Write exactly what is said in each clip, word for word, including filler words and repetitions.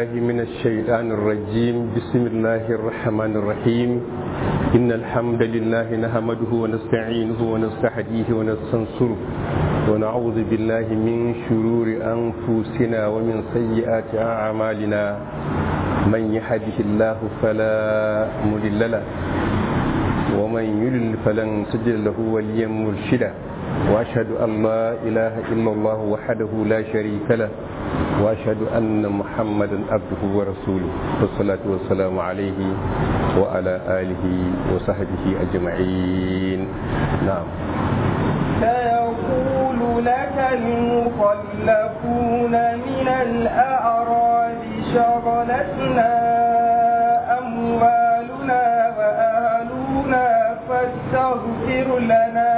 بالله من الشيطان الرجيم. بسم الله الرحمن الرحيم. إن الحمد لله نحمده ونستعينه ونستهديه ونستنصره ونعوذ بالله من شرور أنفسنا ومن سيئات أعمالنا. من يهده الله فلا مضل له ومن يضلل فلن تجد له وليا مرشدا. وأشهد أن لا إله إلا الله وحده لا شريك له وأشهد أن محمدا عبده ورسوله والصلاة والسلام عليه وعلى آله وصحبه أجمعين. نعم. سيقول لك المخلفون من الأعراب شغلتنا أموالنا وأهلنا فاستغفر لنا.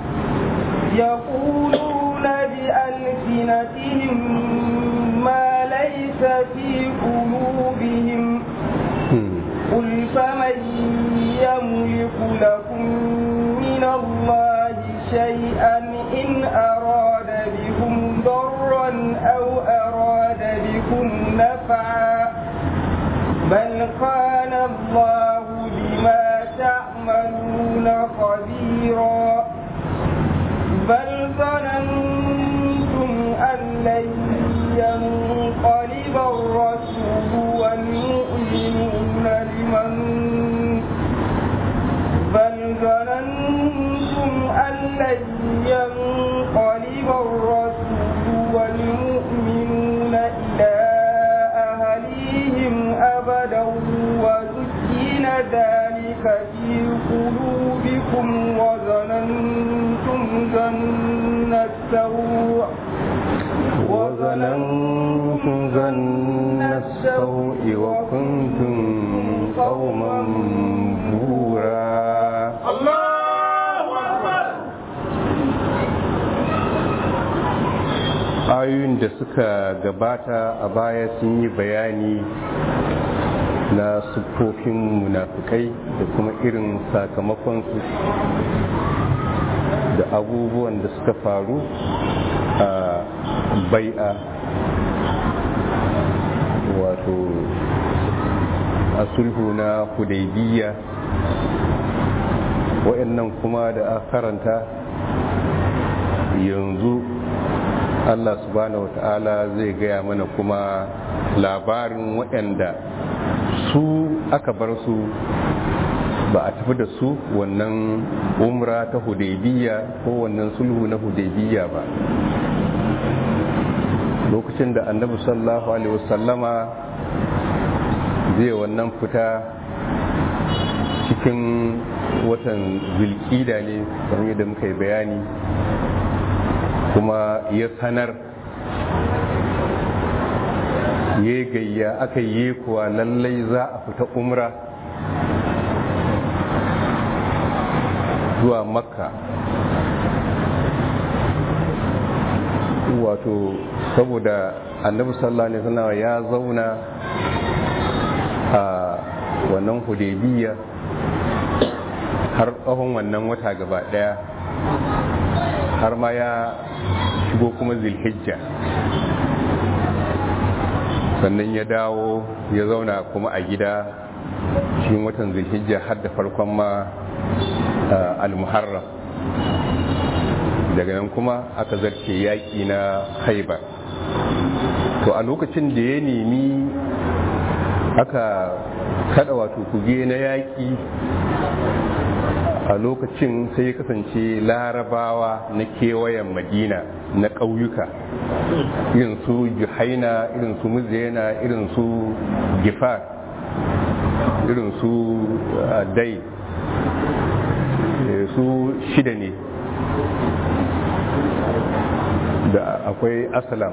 يقولون بألسنتهم ما ليس في قلوبهم. قل فمن يملك لكم من الله شيئا إن أراد بكم ضرا أو أراد بكم نفعا بل كان الله بما تعملون خبيرا. بل ظننتم أن لن ينقلب الرسول والمؤمنون لمن بل ظننتم أن لن ينقلب الرسول والمؤمنون إلى أهليهم أبدا وزين ذلك في قلوبكم وظننتم ظن السوء وظننتم ظن السوء وكنتم قوما بورا. الله أكبر. ayoyin da suka gabata a baya sun yi bayani na siffofin munafukai da kuma irin sakamakonsu da abubuwan da suka faru a bai'a wato a sulhu na hudaybiya. waɗannan kuma da aka karanta yanzu Allah subhanahu wata'ala zai gaya mana kuma labarin waɗanda su aka bar su ba a tafi da su wannan umra ta hudaybiya ko wannan sulhu na hudaybiya ba. lokacin da annabi sallallahu alaihi wasallama zai wannan fita cikin watan zulqida ne kamar yadda muka yi bayani, kuma ya sanar ya gayya aka yi kuwa lallai za a fita umra zuwa makka. wato saboda annabi sallallahu alaihi wasallam ya zauna a wannan hudaybiya har tsawon wannan wata gaba daya, har ma ya shigo kuma zulhijja, sannan ya dawo ya zauna kuma a gida cikin watan zulhijja har da farkon ma al-muharram. daga nan kuma aka zarce yaƙi na Khaibar. to a lokacin da ya nemi aka kada wato kuge na yaƙi, a lokacin sai ya kasance larabawa na kewayen madina na ƙauyuka irin su juhaina, irin su muzena, irin su gifar, irin su dai, su shida ne da akwai asalam.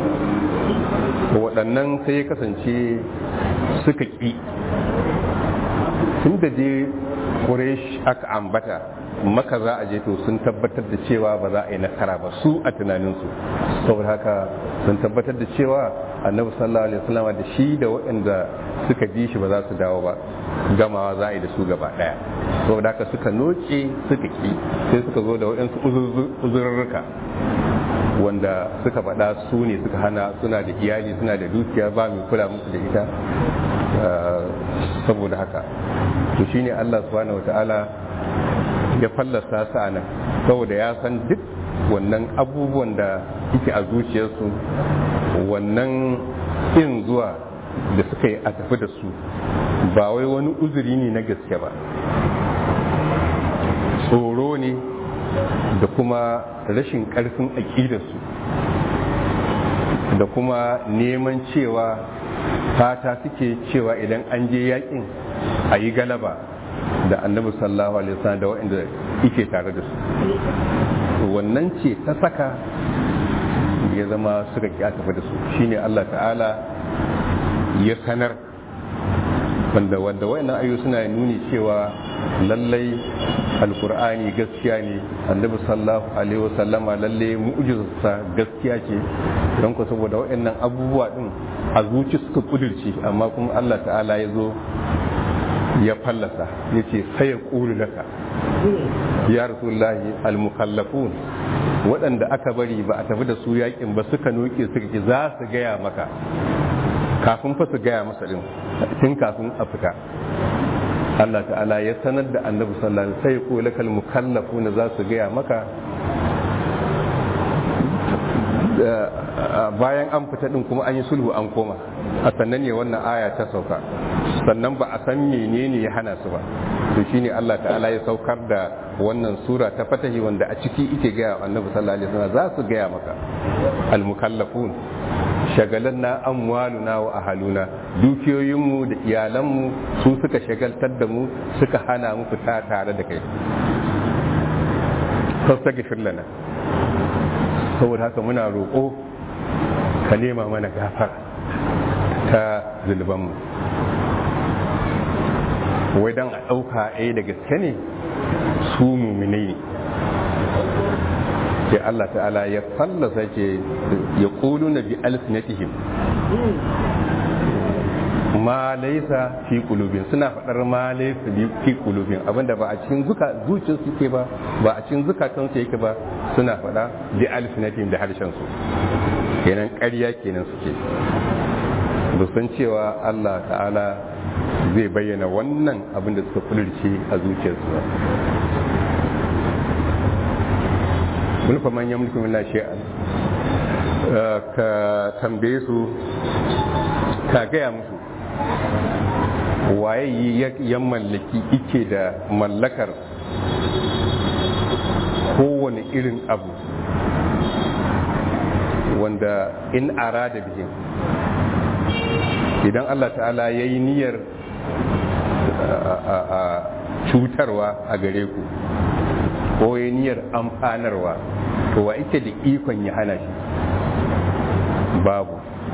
waɗannan sai ya kasance suka ƙi, tun da je Quraysh aka ambata maka za a je, to sun tabbatar da cewa ba za a yi nasara ba su a tunaninsu. saboda haka sun tabbatar da cewa annabi sallallahu alaihi wasallam da shi da waɗanda suka bi shi ba za su dawo ba, gamawa za a yi da su gaba ɗaya. saboda haka suka noke suka ƙi, sai suka zo da waɗansu uzurruka wanda suka faɗa su ne suka hana, suna da iyali, suna da dukiya, ba mai kula musu da ita. Saboda haka to shine Allah subhanahu wata'ala ya fallasa su anan, saboda ya san duk wannan abubuwan da yake a zuciyarsu, wannan in zuwa da suka yi a tafi da su ba wai wani uzuri ne na gaske ba, tsoro ne da kuma rashin ƙarfin aƙidarsu da kuma neman cewa fata suke cewa idan an je yakin a yi galaba da annabi sallallahu alaihi wasallam da waɗanda yake tare da su. Wannan ce ta saka ya zama suka ƙi a tafi da su. Shine Allah ta'ala ya sanar wanda wanda wayannan ayoyi suna nuni cewa lallai alkur'ani gaskiya ne, annabi sallallahu alaihi wasallama lallai mu'jizarsa gaskiya ce, don ku saboda wayannan abubuwa din a zuci suka kudirce, amma kuma Allah ta'ala ya zo ya fallasa ya ce sai ya ƙuri laka ya rasulullahi almukallafun, waɗanda aka bari ba a tafi da su yakin ba suka noke suka ce za su gaya maka kafin fa su gaya masa din tun kafin a fita. Allah ta'ala ya sanar da annabi sallallahu alaihi wasallam sai ko lakal mukallafuna za su gaya maka bayan an fita din kuma an yi sulhu an koma, a sannan ne wannan aya ta sauka, sannan ba a san menene ya hana su ba. to shine Allah ta'ala ya saukar da wannan sura ta fatahi wanda a ciki ike gaya annabi sallallahu alaihi wasallam za su gaya maka al mukallafun shagalanna amwaluna wa ahaluna, dukiyoyinmu da iyalanmu su suka shagaltar da mu suka hana mu fita tare da kai, fastaghfir lana, saboda haka muna roƙo ka nema mana gafara ta zunubanmu. Wai dan a ɗauka a da gaske ne su muminai ne, sai Allah ta'ala ya fallasa ce ya ƙulu na bi alsinatihim ma laisa fi qulubin, suna faɗar ma laisa fi qulubin, abinda ba a cikin zuka zuciyar su ke ba ba a cikin zukatan su yake ba, suna faɗa bi alsinatihim da harshen su, kenan ƙarya kenan suke, ba san cewa Allah ta'ala zai bayyana wannan abin da suka kulurce a zuciyarsu ba. mulfa man yamliku min shay'an, ka tambaye su ka gaya musu waye ya mallaki ike da mallakar kowane irin abu wanda in arada bihin, idan Allah ta'ala ya yi niyyar cutarwa a gare ku ko ya niyyar amfanarwa, to wa ike da ikon ya hana shi? Babu.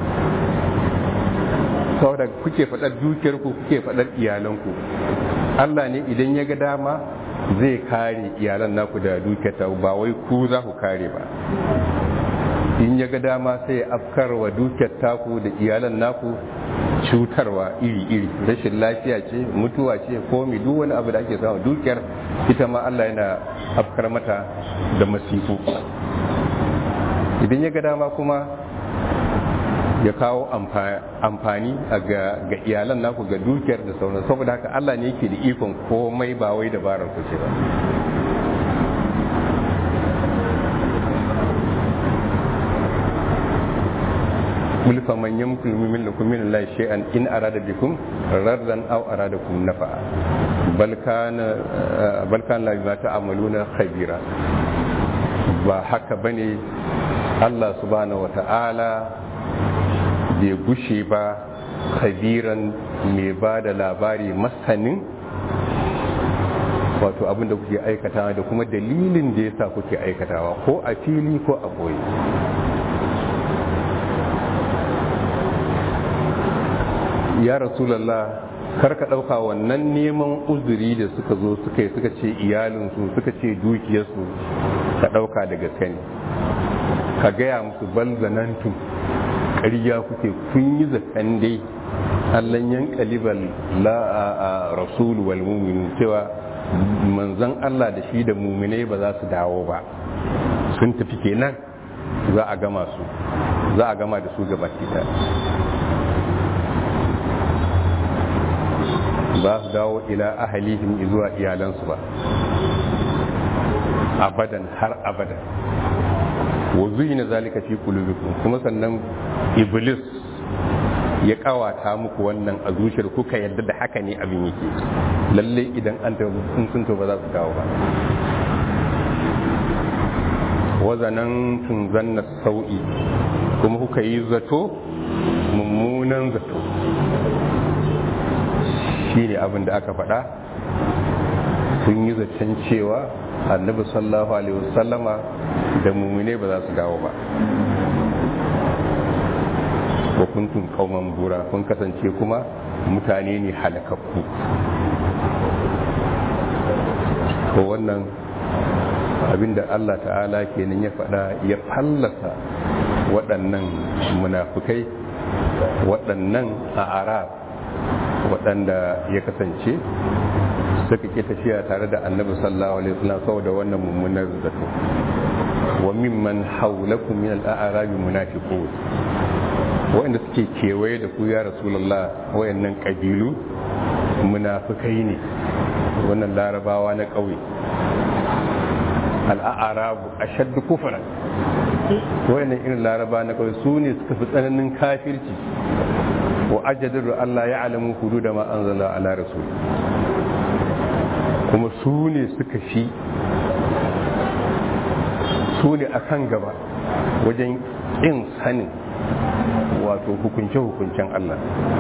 saboda kuke faɗar dukiyarku kuke faɗar iyalanku, Allah ne idan ya ga dama zai kare iyalan naku da dukiyarta, ba wai ku za ku kare ba. In ya ga dama sai ya afkarwa dukiyar taku da iyalan naku cutarwa iri-iri, rashin lafiya ce, mutuwa ce, komi duk wani abu da ake samu dukiyar ita ma Allah yana afkar mata da masifu. Idan ya ga dama kuma ya kawo amfani ga iyalan naku ga dukiyar da sauran, saboda haka Allah ne yake da ikon komai, ba wai dabarar ku ce ba. قل فمن يملك منكم من الله شيئا إن أراد بكم ردا أو أرادكم نفعا بل كان بل كان لا بما تعملون خبيرا. ba haka bane Allah subhanahu wata'ala bai gushe ba khabiran mai ba da labari masanin wato abin da kuke aikatawa da kuma dalilin da yasa kuke aikatawa, ko a fili ko a boye. Ya Rasulallah, kar ka ɗauka wannan neman uzuri da suka zo suka yi suka ce iyalinsu suka ce dukiyarsu ka ɗauka da gaske ne, ka gaya musu bal zanantum, ƙarya kuke, kun yi zaton dai allan yan kalibal la a rasulu wal muminu, cewa manzon Allah da shi da muminai ba za su dawo ba, sun tafi kenan za a gama su za a gama da su gaba kita ba su dawo ila ahalihim zuwa iyalansu ba abadan har abadan wa zuyina zalika fi qulubikum kuma sannan iblis ya kawata muku wannan a zuciyar kuka yadda da haka ne abin yake lalle idan an ta sun to ba za su dawo ba wazanan tun zanna sau'i kuma kuka yi zato mummunan zato shi ne abin da aka faɗa sun yi zaton cewa annabi sallallahu alaihi wasallama da mumune ba za su dawo ba wa kuntum qauman bura kun kasance kuma mutane ne halakakku ko wannan abinda Allah ta'ala kenan ya faɗa ya fallasa waɗannan munafukai waɗannan a arab waɗanda ya kasance suka ke tafiya tare da annabi sallallahu alaihi wasallam saboda wannan mummunar zato wa mimman hawlakum min al-a'rab munafiqun wanda suke kewaye da ku ya rasulullah wayannan kabilu munafikai ne wannan larabawa na ƙauye al-a'rab ashaddu kufran wayannan irin laraba na ƙauye su ne suka fi tsananin kafirci wa ajadaru Allah ya alamu hududa ma anzala ala rasul kuma su ne suka fi su ne a kan gaba wajen ƙin sanin wato hukunce-hukuncen Allah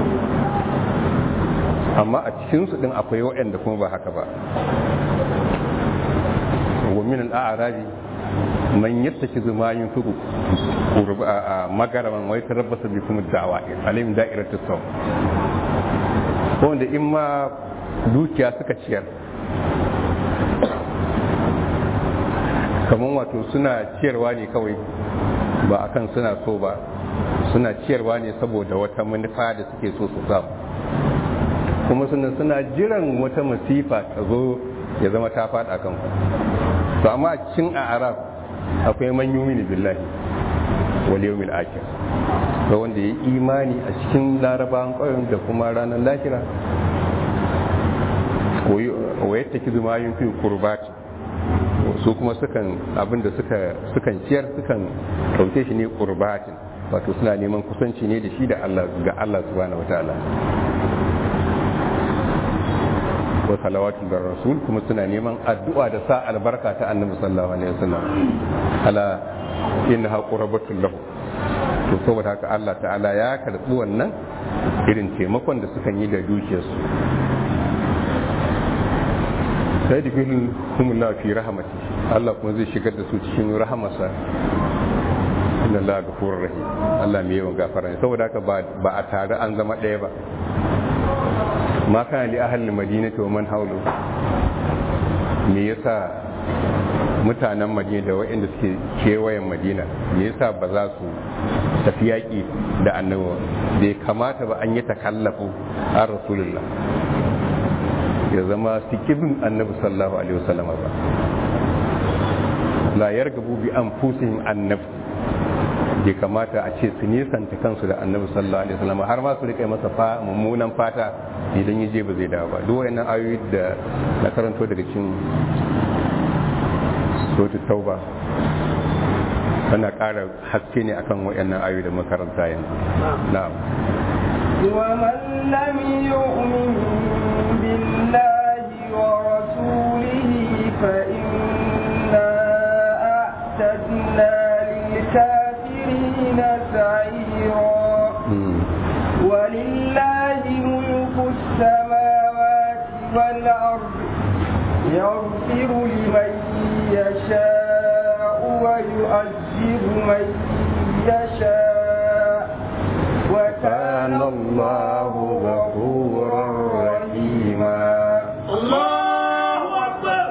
amma a cikinsu ɗin akwai waɗanda kuma ba haka ba wa min al'arabi man yattaki zuma yin fuku a magaraman wai tarabbasa bi kuma da'awa alim da'iratus saw ko wanda in ma dukiya suka ciyar kamar wato suna ciyarwa ne kawai ba akan suna so ba suna ciyarwa ne saboda wata manufa da suke so su samu kuma suna suna jiran wata masifa ta zo ya zama ta faɗa kan ku to amma a cikin arab akwai man yumini billahi wal yawmil akhir ga wanda ya imani a cikin larabawan ƙauyen da kuma ranar lahira wa yattaki zuma yin fi qurbati su kuma sukan abinda suka sukan ciyar sukan kauce shi ne qurbatin wato suna neman kusanci ne da shi da Allah ga Allah subhanahu wataala wa salawatu ga rasul kuma suna neman addu'a da sa albarka ta annabi sallallahu alaihi wasallam ala innaha qurbatul lahu to saboda haka Allah ta'ala ya karbi wannan irin taimakon da sukan yi da dukiyarsu sai da filin humullah fi rahamati Allah kuma zai shigar da su cikin rahamarsa inna Allah ghafurur rahim Allah mai yawan gafara ne saboda haka ba a tare an zama ɗaya ba ma kana li ahli madinati wa man hawlu me yasa mutanen madina da waɗanda suke kewayen madina me yasa ba za su tafi yaƙi da annabi bai kamata ba an yi takallafu a rasulullah ya zama sikibin annabi sallallahu alaihi wasallam ba la yargabu bi anfusihim annabi bai kamata a ce su nisanta kansu da annabi sallallahu alaihi wasallam har ma su rika masa fa mummunan fata idan yaje ba zai dawo ba duk wayannan ayoyi da na karanto daga cikin suratul tauba ana ƙara haske ne akan wayannan ayoyi da makaranta yanzu na'am wa man lam yu'min billahi wa rasulihi fa inna a'tadna lil kafirina sa'ira walillahi mulku as-samawati wal ardi yaghfiru liman yasha'u wa yu'adhibu man yasha'u wa kana Allahu ghafurur rahima. Allahu akbar.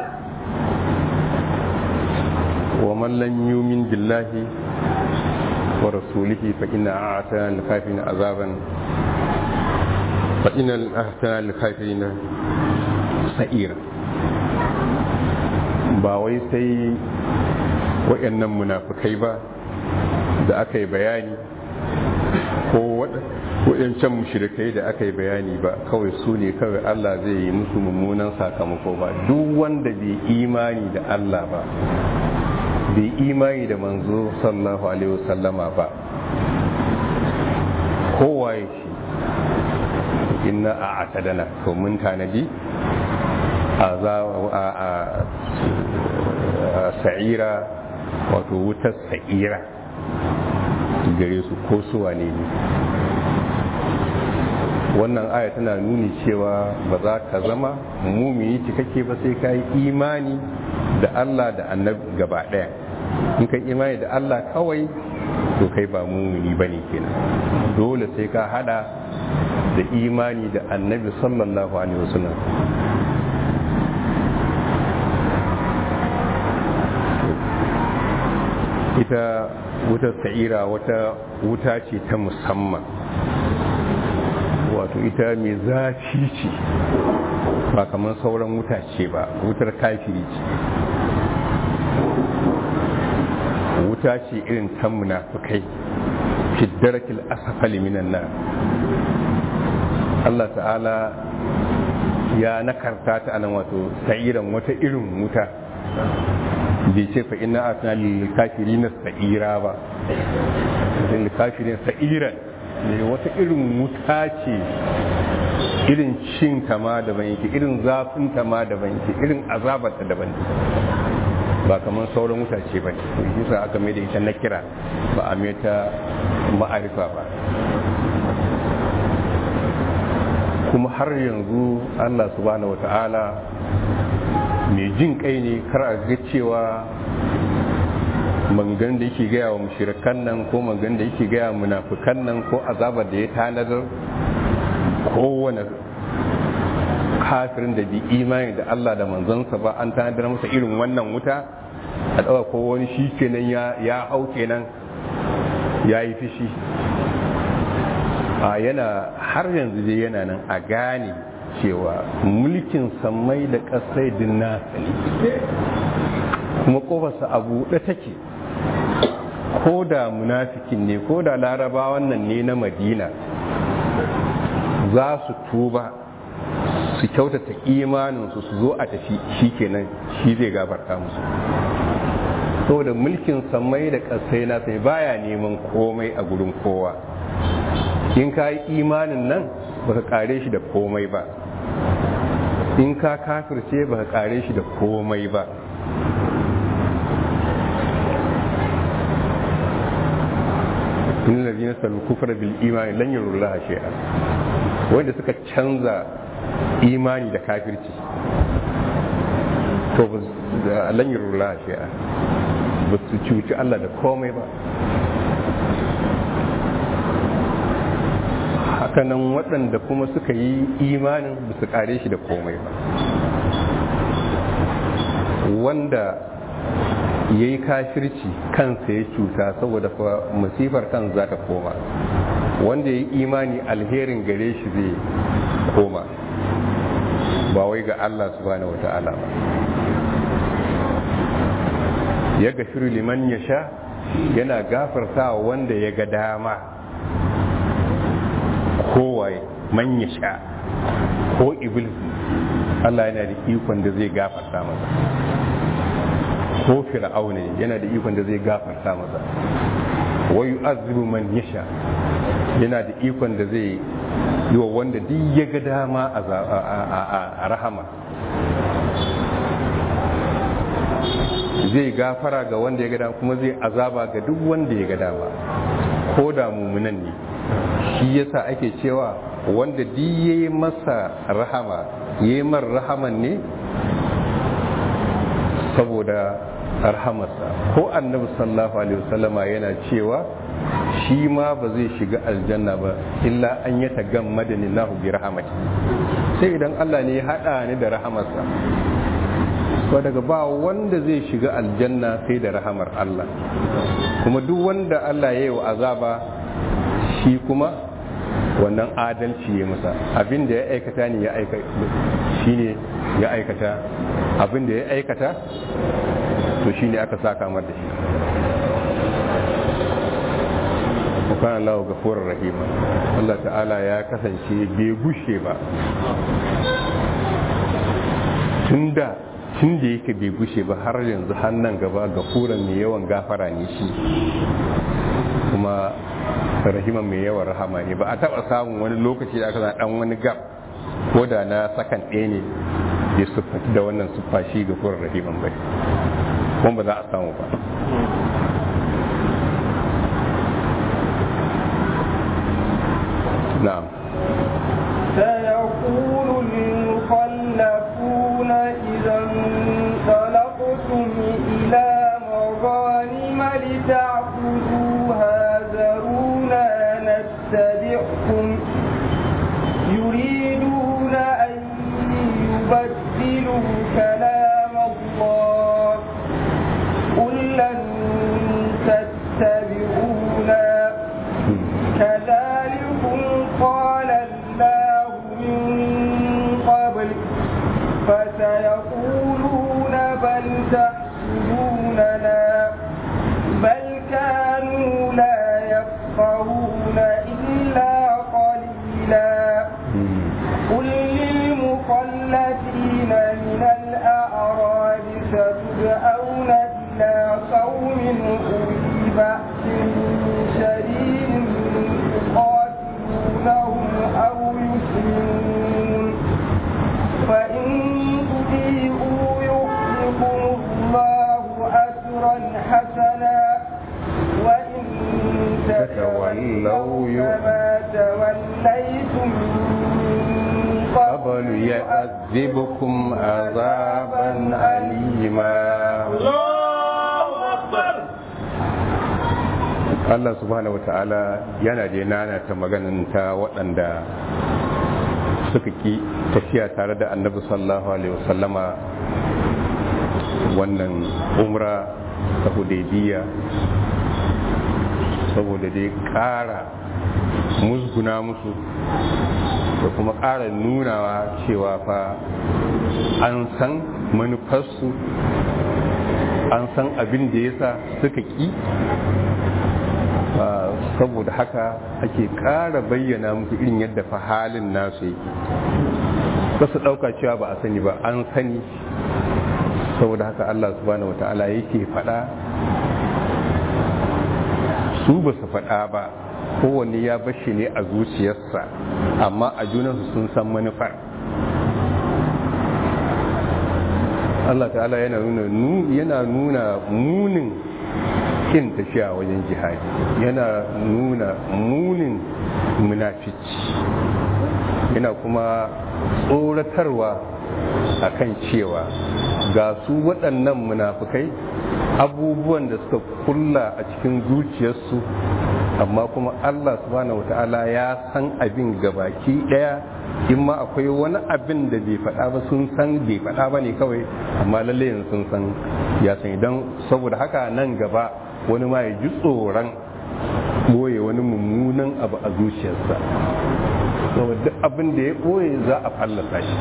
Wa man lam yu'min billahi wa rasulihi fa inna a'tana lil kafirina azaban fa inna a'tana lil kafirina sa'ira. Ba wai sai waɗannan munafukai ba da aka yi bayani ko waɗancan mushrikai da aka yi bayani ba kawai su ne kawai Allah zai yi musu mummunan sakamako ba. Duk wanda bai imani da Allah ba, bai imani da manzo sallallahu alaihi wasallama ba, kowaye shi, inna a atadana to mun tanadi a sa'ira, wato wutar sa'ira gare su ko su wane ne. Wannan aya tana nuni cewa ba za ka zama mumini cikakke ba sai ka yi imani da Allah da annabi gaba daya. In ka imani da Allah kawai to kai ba mumini bane kenan, dole sai ka hada da imani da annabi sallallahu alaihi wasallam. Ita wutar sa'ira wata wuta ce ta musamman, wato ita mai zafi ce ba kamar sauran wuta ce ba, wutar kafiri ce, wuta ce irin ta munafikai fi darakil asfali minan nar. Allah ta'ala ya nakarta ta anan, wato sa'iran wata irin wuta, bai ce fa inna atna lil kafirin sa'ira ba, lil kafirin sa'iran ne wata irin wuta ce, irin cin kama daban yake, irin zafin kama daban yake, irin azabarta daban ba kamar sauran wuta ce ba. Yasa aka mai da ita na kira ba a mai ta ma'arifa ba. Kuma har yanzu Allah subhanahu wata'ala mai jin kai ne, kar a ga cewa mangan da yake gaya wa mushrikan nan ko mangan da yake gaya wa munafikan nan ko azabar da ya tanadar kowane kafirin da bi imani da Allah da manzansa ba, an tanadar masa irin wannan wuta, a ɗaga ko wani shi kenan ya hau kenan ya yi fishi. A yana har yanzu dai yana nan a gane cewa mulkin sammai da ƙasai din nasa ne, kuma ƙofarsa a buɗe take. Ko da munafikin ne, ko da larabawan nan ne na Madina, za su tuba su kyautata imaninsu su zo a tafi, shi kenan shi zai gafarta musu. Saboda mulkin sammai da ƙasai nasa ne, baya neman komai a gurin kowa. In ka yi imanin nan baka kare shi da komai ba, in ka kafirce baka kare shi da komai ba. in ladina salu kufra bil imani lan yurullaha shay'a, wanda suka canza imani da kafirci to lan yurullaha shay'a, ba su cuci Allah da komai ba. Hakanan waɗanda kuma suka yi imanin ba su kare shi da komai ba. Wanda ya yi kafirci kansa ya cuta, saboda masifar kan za ta koma. Wanda ya yi imani alherin gare shi zai koma, ba wai ga Allah subhanahu wa ta'ala ba. Ya gafiru liman ya sha, yana gafarta wanda ya ga dama, kowaye man ya sha, ko iblis Allah yana da ikon da zai gafarta masa, ko fir'auna yana da ikon da zai gafarta masa, wa yu'azzibu man yasha, yana da ikon da zai yi wa wanda duk ya ga dama a rahama, zai gafara ga wanda ya ga dama, kuma zai azaba ga duk wanda ya ga dama, ko da mumunan ne. Shi yasa ake cewa wanda duk yayi masa rahama, yayi mar rahaman ne saboda rahamarsa. Ko annabi sallallahu alaihi wasallama yana cewa shi ma ba zai shiga aljanna ba illa an ya tagammada ni lahu bi rahmati, sai idan Allah ne ya hada ni da rahamarsa. To daga ba wanda zai shiga aljanna sai da rahamar Allah, kuma duk wanda Allah ya yi wa azaba shi kuma wannan adalci ya masa, abin da ya aikata ne ya aikata shine ya aikata, abin da ya aikata to shine aka saka mar da shi. wa kana Allahu ghafurur rahim. Allah ta'ala ya kasance bai gushe ba tunda tunda yake bai gushe ba har yanzu har nan gaba gafuran mai yawan gafara ne shi, kuma rahiman mai yawan rahama ne. Ba a taba samun wani lokaci da aka za dan wani gab ko da na sakan ɗaya ne ya siffati da wannan siffa shi gafuran rahiman bai, kuma ba za a samu ba. na'am. سيقول المخلفون إذا انطلقتم إلى مغانم لتأخذوها ذرونا نتبعكم يريدون أن يبدلوا كلام الله قل لن تتبعونا كذلكم قال الله من قبل فسيقولون بل تحسدوننا بل كانوا لا يفقهون إلا قليلا قل للمخلفين من الأعراب ستدعون إلى قوم أولي بأس شديد يقاتلونهم أو يسلمون فإن تطيعوا يحبكم الله أجرا حسنا وإن تتولوا كما توليتم من قبل يعذبكم عذابا أليما. Allah subhanahu wata'ala yana da nana ta maganin ta waɗanda suka ki tafiya tare da annabi sallallahu alaihi wasallama wannan umra ta Hudaybiyya saboda dai ƙara musguna musu da kuma ƙara nunawa cewa fa an san manufarsu, an san abin da yasa suka ki, saboda haka ake ƙara bayyana musu irin yadda fa halin nasu yake. ba su ɗauka cewa ba a sani ba, an sani. Saboda haka Allah subhanahu wata'ala yake faɗa, su ba su faɗa ba, kowanne ya bashi ne a zuciyarsa, amma a junansu sun san manufar. Allah ta'ala yana nuna yana nuna munin kin tafiya wajen jihadi, yana nuna munin munafici, yana kuma tsoratarwa akan cewa ga su waɗannan munafukai abubuwan da suka kulla a cikin zuciyarsu, amma kuma Allah subhanahu wata'ala ya san abin gabaki ɗaya. In ma akwai wani abin da bai faɗa ba, sun san bai faɗa ba ne kawai, amma lalle yanzu sun san ya san. Idan saboda haka nan gaba wani ma ya ji tsoron ɓoye wani mummunan abu a zuciyarsa, saboda duk abin da ya ɓoye za a fallasa shi.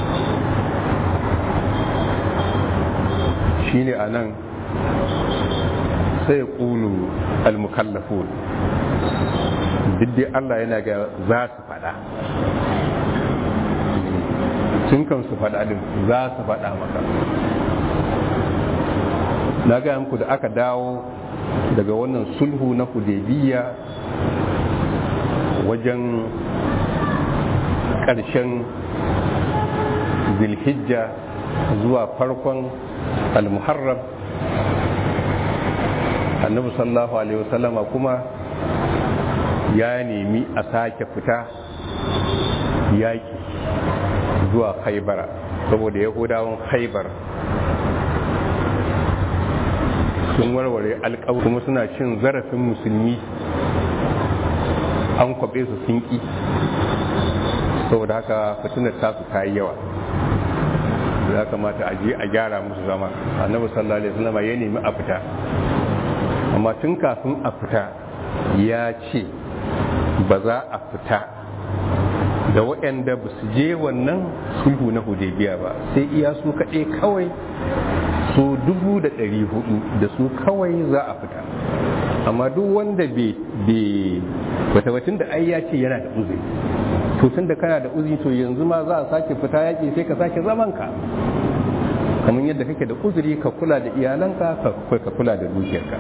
Shine a nan sai ya ƙulu al-mukallafun, duk dai Allah yana ga za su faɗa, sun kan su faɗa din za su faɗa maka. Na gaya muku da aka dawo daga wannan sulhu na Hudaybiyya wajen ƙarshen Zulhijja zuwa farkon al-Muharram, Annabi sallallahu alaihi wasallama kuma ya nemi a sake fita yaƙi zuwa Khaibara, saboda Yahudawan Khaibar sun warware alƙawari kuma suna cin zarafin musulmi, an kwabe su sun ƙi. Saboda haka fitinar tasu ta yi yawa, ya kamata a je a gyara musu zama. Annabi sallallahu alaihi wasallam ya nemi a fita, amma tun kafin a fita ya ce ba za a fita da waɗanda ba su je wannan sulhu na Hudaybiya ba, sai iya su kaɗai kawai, su dubu da ɗari hudu da su kawai za a fita. amma duk wanda bai wata wacin da ai ya ce yana da uzuri, to tun da kana da uzuri to yanzu ma za a sake fita yaƙi sai ka sake zaman ka, kamar yadda kake da uzuri ka kula da iyalanka ka kula da dukiyarka.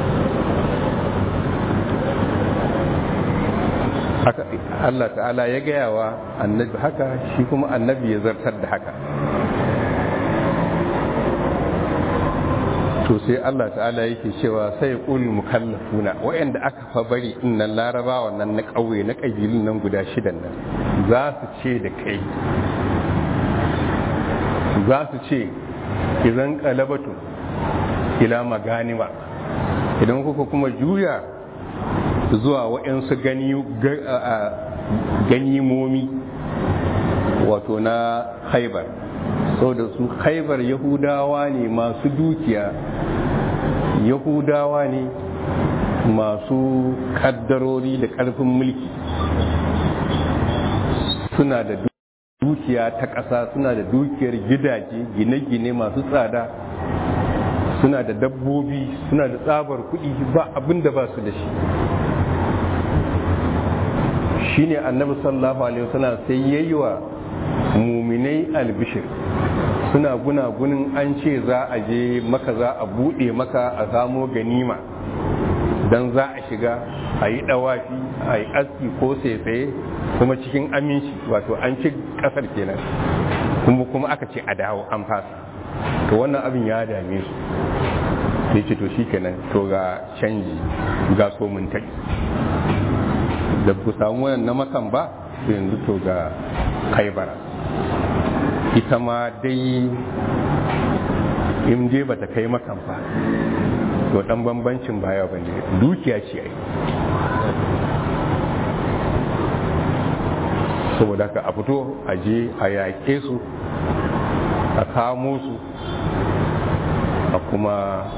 Haka Allah ta'ala ya gaya wa annabi haka, shi kuma annabi ya zartar da haka. To sai Allah ta'ala yake cewa sai qul mukallafuna, wa'anda aka fa bari innan larabawa nan na ƙauye na ƙabilun nan guda shidan nan za su ce da kai, za su ce idan qalabatu ila maganima, idan kuka kuma juya zuwa wa'ansu ganimomi wato na Khaibar, saboda su Khaibar Yahudawa ne masu dukiya, Yahudawa ne masu kaddarori da ƙarfin mulki, suna da dukiya ta ƙasa, suna da dukiyar gidaje gine-gine masu tsada, suna da dabbobi, suna da tsabar kuɗi, ba abin da ba su da shi. Shine annabi sallallahu alaihi wasallam sai yayi wa muminai albishir, suna gunagunin an ce za a je maka, za a buɗe maka a samo ganima don za a shiga a yi ɗawafi a yi aski ko saisaye kuma cikin aminci, wato an ci ƙasar kenan, kuma kuma aka ce a dawo an fasa. To wannan abin ya dame su, sai ce to shi kenan, to ga canji ga so mun tai da ku samu wannan na makan ba, to yanzu to ga Khaibara, ita ma dai in dai bata kai makan ba to dan bambancin baya bane, dukiya ce ai. Saboda ka a fito a je a yaƙe su, a kamo su, a kuma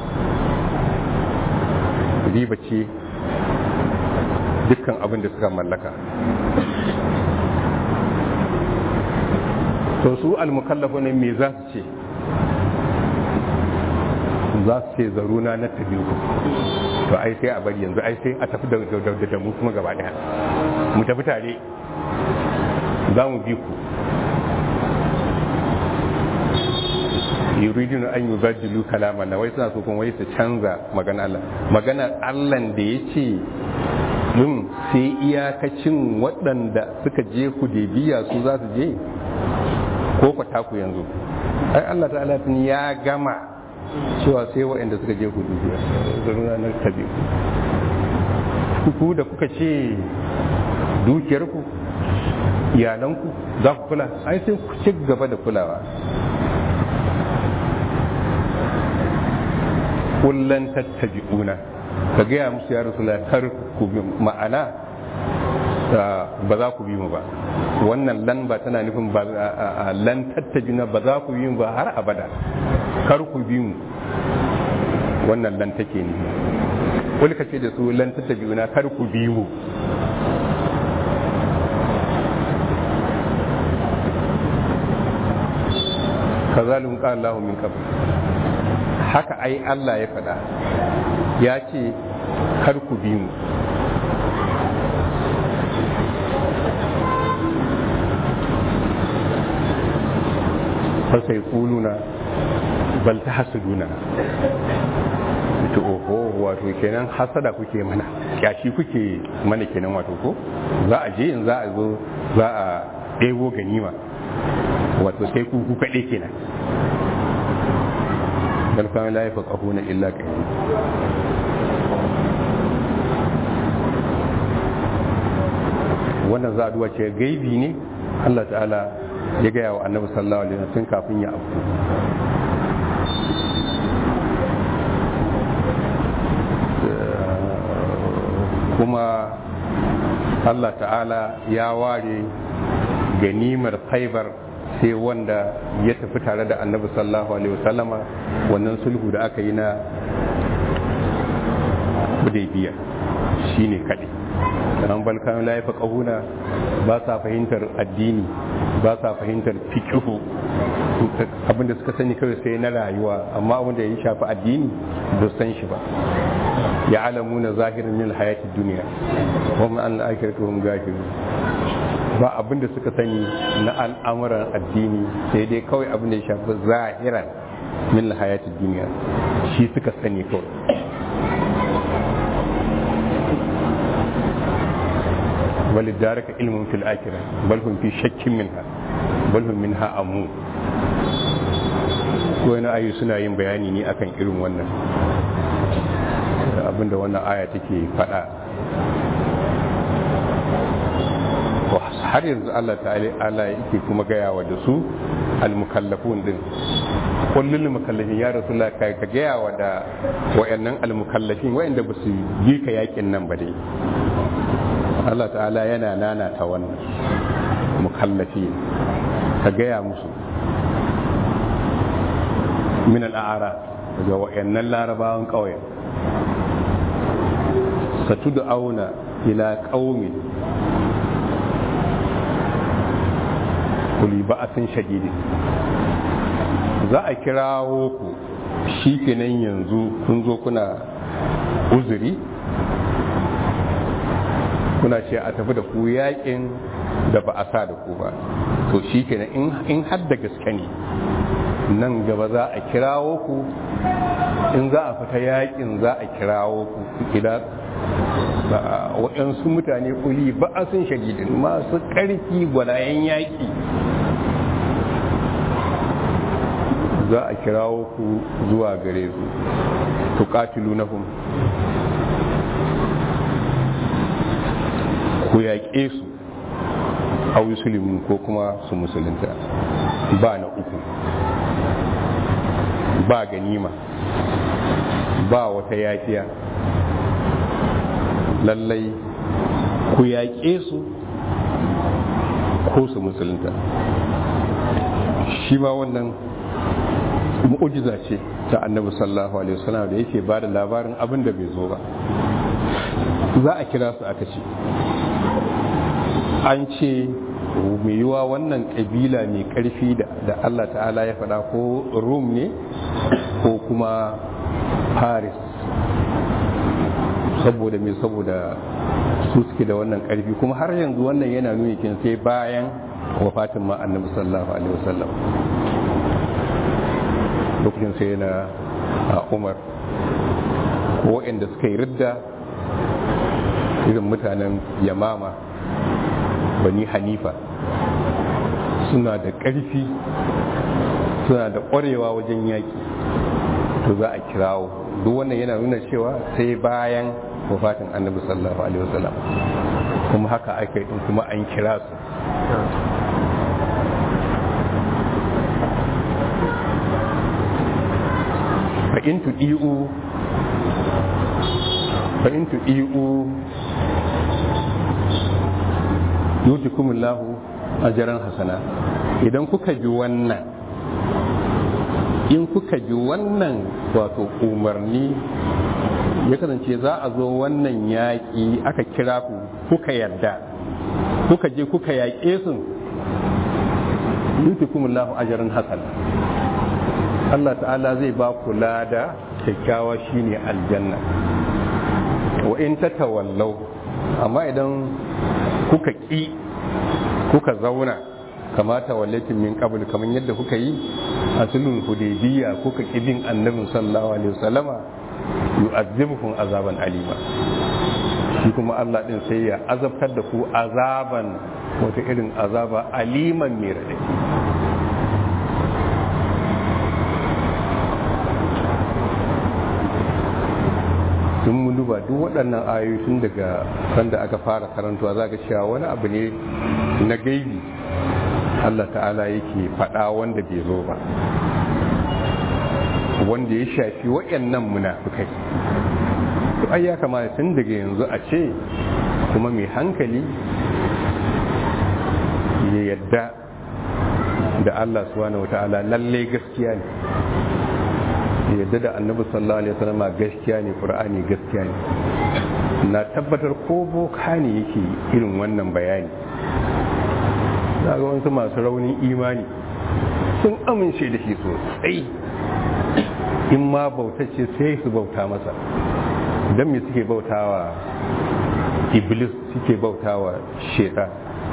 riba ce dukkan abin da suka mallaka. To su almukallafu ne me za su ce? Za su ce zaruna na tabi ku, to ai sai a bari yanzu, ai sai a tafi da mu kuma gaba daya, mu tafi tare, za mu bi ku. yuridun an yubaddilu kalaman, wai suna so kuma wai su canza magana Allah, magana Allah da ya ce din sai iyakacin waɗanda suka je Hudaybiya su za su je, ko ku taku yanzu. Ai Allah ta'ala tun ya gama cewa sai waɗanda suka je Hudaybiya zaruna na tabi ku da kuka ce dukiyarku iyalanku za ku kula, ai sai ku ci gaba da kulawa. Kullan tattabi'una, ka gaya musu ya Rasulullah kar ku bi, ma'ana ba za ku bi mu ba. Wannan lan ba tana nufin ba lan tattabi'una, ba za ku bi mu ba har abada, kar ku bi mu, wannan lan take ne. Kul ka ce da su lan tattabi'una, kar ku bi mu. Kazalun qala Allahu min qabl, haka ai Allah ya faɗa, ya ce kar ku bi mu. Fasai kuluna bal ta hasuduna, ita oho, wato kenan hasada kuke mana, kyashi kuke mana kenan, wato ko za a je in za a zo za a ɗebo ganima, wato sai ku ku kaɗe kenan. bal kana la yafqahuna illa qalil. Wannan zaduwa ce gaibi ne Allah ta'ala ya gaya wa annabi sallallahu alaihi wasallam tun kafin ya afku. Kuma Allah ta'ala ya ware ganimar Khaibar sai wanda ya tafi tare da annabi sallallahu alaihi wasallama wannan sulhu da aka yi na Hudaybiya shine kadai. an balkan la yafqahuna ba sa fahimtar addini ba sa fahimtar fiqhu abinda suka sani kawai sai na rayuwa amma abinda ya shafi addini ba san shi ba ya alamuna zahirin min hayatid dunya wa hum an al-akhirati hum ghafilun ba abinda suka sani na al'amuran addini sai dai kawai abinda ya shafi zahiran min hayatid dunya shi suka sani kawai. وللدارك علم في الآخرة بل هم في شك منها بل هم منها أمون. wani ayu suna yin bayani ne akan irin wannan abinda wannan aya take faɗa. har yanzu Allah ta'ala Allah yake kuma gayawa da su al-mukallafun din kullul mukallafin ya rasulullah ka gayawa da wayannan al-mukallafin wayanda ba su yi ka yakin nan ba dai. Allah ta'ala yana nana ta wannan mukallafi ka gaya musu min al'ara daga wa'annan larabawan ƙauyen satu da auna ila ƙaumi kuli ba'asin shadidi za a kirawo ku shi kenan yanzu kun zo kuna uzuri kuna ce a tafi da ku yakin da ba a sa da ku ba to shi kenan in har da gaske ne nan gaba za a kirawo ku in za a fita yakin za a kirawo ku ila waɗansu mutane kuli ba a sun shadidin masu ƙarfi gwanayen yaƙi za a kirawo ku zuwa gare su tuqatilunahum ku yaƙe su a musulmi ko kuma su musulunta ba na uku ba ganima ba wata yafiya lallai ku yaƙe su ko su musulunta. Shi ma wannan mu'ujiza ce ta annabi sallallahu alaihi wasallam da yake ba da labarin abin da bai zo ba. Za a kira su aka ce an ce mai yiwa wannan ƙabila mai ƙarfi da Allah ta'ala ya faɗa ko Rum ne ko kuma Paris, saboda mai saboda su suke da wannan ƙarfi kuma har yanzu wannan yana nuni kin sai bayan wafatin ma annabi sallallahu alaihi wasallam lokacin sai yana a Umar ko waɗanda suka yi ridda irin mutanen Yamama Bani Hanifa suna da ƙarfi suna da ƙwarewa wajen yaƙi to za a kirawo duk wannan yana nuna cewa sai bayan wafatin annabi sallallahu alaihi wasallam kuma haka aka yi kuma an kira su fa in tu'iu fa in tu'iu yutikumullahu ajran hasana idan kuka ji wannan in kuka ji wannan wato umarni ya kasance za a zo wannan yaƙi aka kira ku kuka yarda kuka je kuka yaƙe su yutikumullahu ajran hasana Allah ta'ala zai ba ku lada kyakkyawa shine aljanna wa in tatawallau amma idan kuka ƙi kuka zauna kamata wallatin min qabl kamar yadda kuka yi a sulhul hudaybiyya kuka ƙi bin annabi sallallahu alaihi wasallama yu'azzibukum azaban alima shi kuma Allah din sai ya azabtar da ku azaban wata irin azaba aliman mai radadi sun mun duba duk waɗannan ayoyi tun daga sanda aka fara karantuwa za ka cewa wani abu ne na gaibi Allah ta'ala yake faɗa wanda bai zo ba wanda ya shafi waɗannan munafikai to ai ya kamata tun daga yanzu a ce kuma mai hankali ya yadda da Allah subhanahu wata'ala lalle gaskiya ne yadda da annabi sallallahu alaihi wasallam gaskiya ne, qur'ani gaskiya ne. Na tabbatar ko boka ne yake irin wannan bayani, za ga wasu masu raunin imani sun amince da shi sosai, in ma bautacce sai su bauta masa. Don me suke bautawa iblis, suke bautawa shaitan,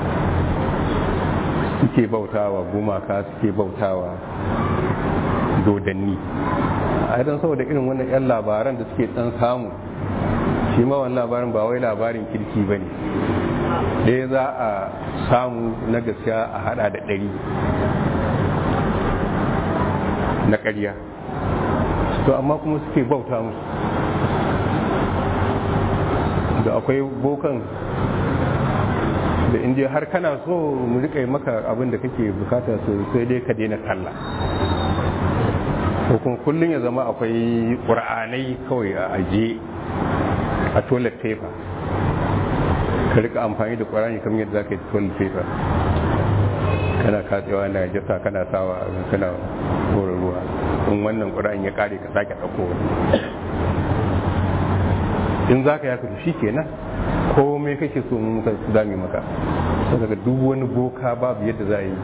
suke bautawa gumaka, suke bautawa dodanni, a idan saboda irin wannan 'yan labaran da suke dan samu. Shi ma wannan labarin ba wai labarin kirki ba ne, ɗaya za a samu na gaskiya a hada da ɗari na ƙarya, to amma kuma suke bauta musu. Da akwai bokan da inda har kana so mu rika yi maka abin da kake bukata, so sai dai ka daina sallah, ko kuma kullum ya zama akwai ƙur'anai kawai a aje a toilet paper, ka rika amfani da ƙur'ani kamar yadda za ka yi toilet paper, kana katsewa na jasa kana sawa kana kora ruwa, in wannan ƙur'ani ya kare ka sake ɗauko. In za ka yaka shi kenan, komai kake so mun muka zami maka. Daga duk wani boka babu yadda za a yi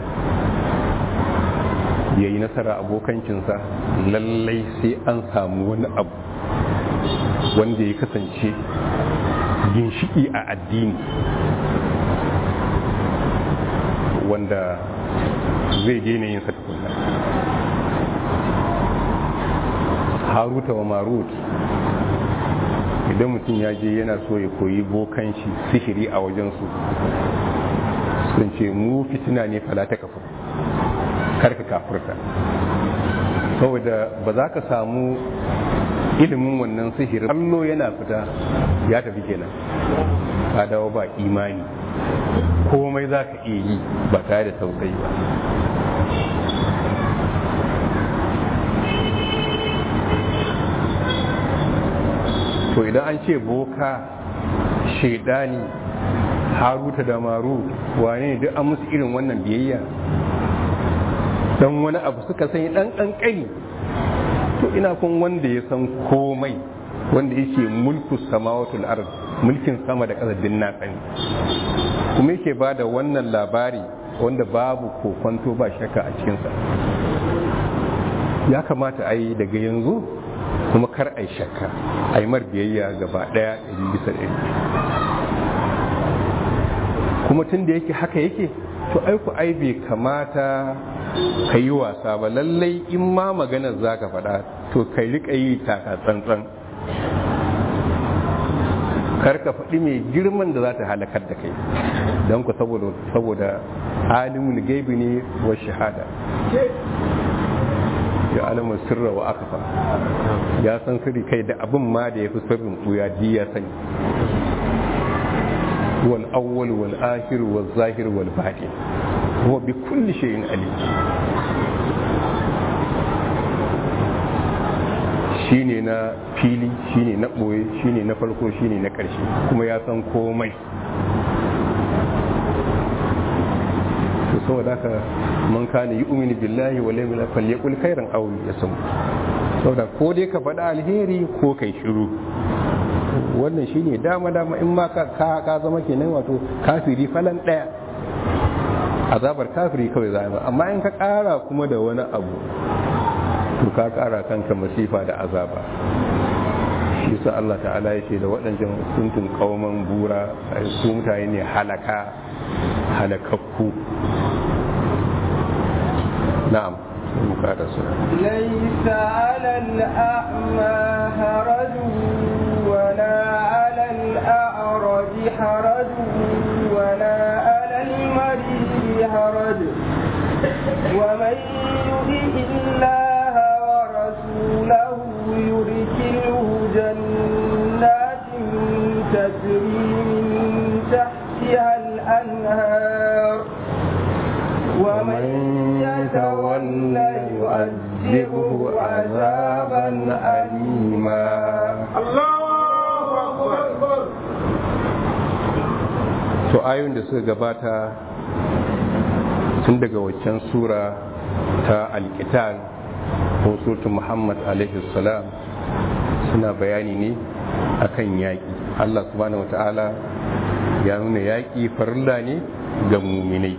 ya yi nasara abokancinsa, lallai sai an samu wani abu wanda ya kasance ginshiki a addini, wanda zai daina yin sa tukunna. Haruta wa Marut, idan mutum ya je yana so ya koyi bokanci sihiri a wajensu, sun ce mu fitina ne fala ta kafu, karka kafurta, saboda ba za ka samu ilimin wannan sihirin allo yana fita ya tafi kenan, ka dawo ba imani, komai za ka iya yi ba tare da tausayi ba. To idan an ce boka, shaidani, haruta da maru, wane duk an musu irin wannan biyayya, dan wani abu suka sani dan kankani, to ina kun wanda ya san komai, wanda yake mulku samawatul ard, mulkin sama da ƙasa din na sani, kuma yake ba da wannan labari wanda babu kokonto ba shakka a cikinsa. Ya kamata a yi daga yanzu kuma kar a yi shakka, a yi mar biyayya gaba ɗaya ɗari bisa ɗari. Kuma tun da yake haka yake, to aiku ai bai kamata ka yi wasa ba, lallai in ma maganar za ka faɗa to ka riƙa yi taka tsantsan, kar ka faɗi mai girman da za ta halakar da kai, don ku saboda alimul gaibi ne wa shahada, ya alamun sirra wa akafa, ya san sirri kai da abin ma da ya fi sirrin ɓuya di ya sani. wal awwal wal akhir wal zahir wal batin huwa bi kulli shay'in alim. Shine na fili, shine na ɓoye, shine na farko, shine na ƙarshe, kuma ya san komai. to saboda haka man kana yu'minu billahi wal yawmil akhir falyaqul khairan aw liyasmut. Saboda ko dai ka faɗa alheri ko kai shiru, wannan shine dama dama. In ma ka ka zama kenan wato kafiri falan daya, azabar kafiri kawai za a, amma in ka ƙara kuma da wani abu to ka ƙara kanka masifa da azaba. Shi sa Allah ta'ala ya ce da waɗancan kuntun kauman bura, su mutane ne halaka halakakku. na'am muka da su. Laysa 'ala al-a'ma harajun wala 'ala al-a'raj harajun wala 'ala al-marid harajun wa man yuti illaha wa rasulahu yudkhilhu jannatin tajri min tahtiha al-anhar wa man يتولى يعذبه عذابا أليما. الله أكبر. to ayoyin da suka gabata tun daga waccan sura ta alkitab ko suratul Muhammad alaihi salam suna bayani ne akan yaƙi. Allah subhanahu wata'ala ya nuna yaƙi farilla ne ga muminai,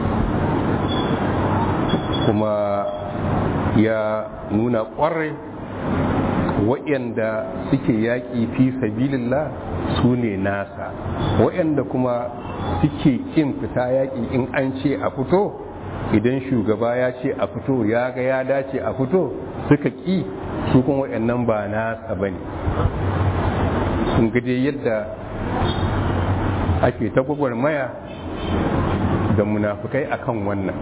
kuma ya nuna ƙwarai waɗanda suke yaƙi fi sabilillah su ne nasa, waɗanda kuma suke ƙin fita yaƙi in an ce a fito, idan shugaba ya ce a fito ya ga ya dace a fito suka ƙi, su kuma waɗannan ba nasa ba ne. sun gade yadda ake ta gwagwarmaya da munafukai akan wannan.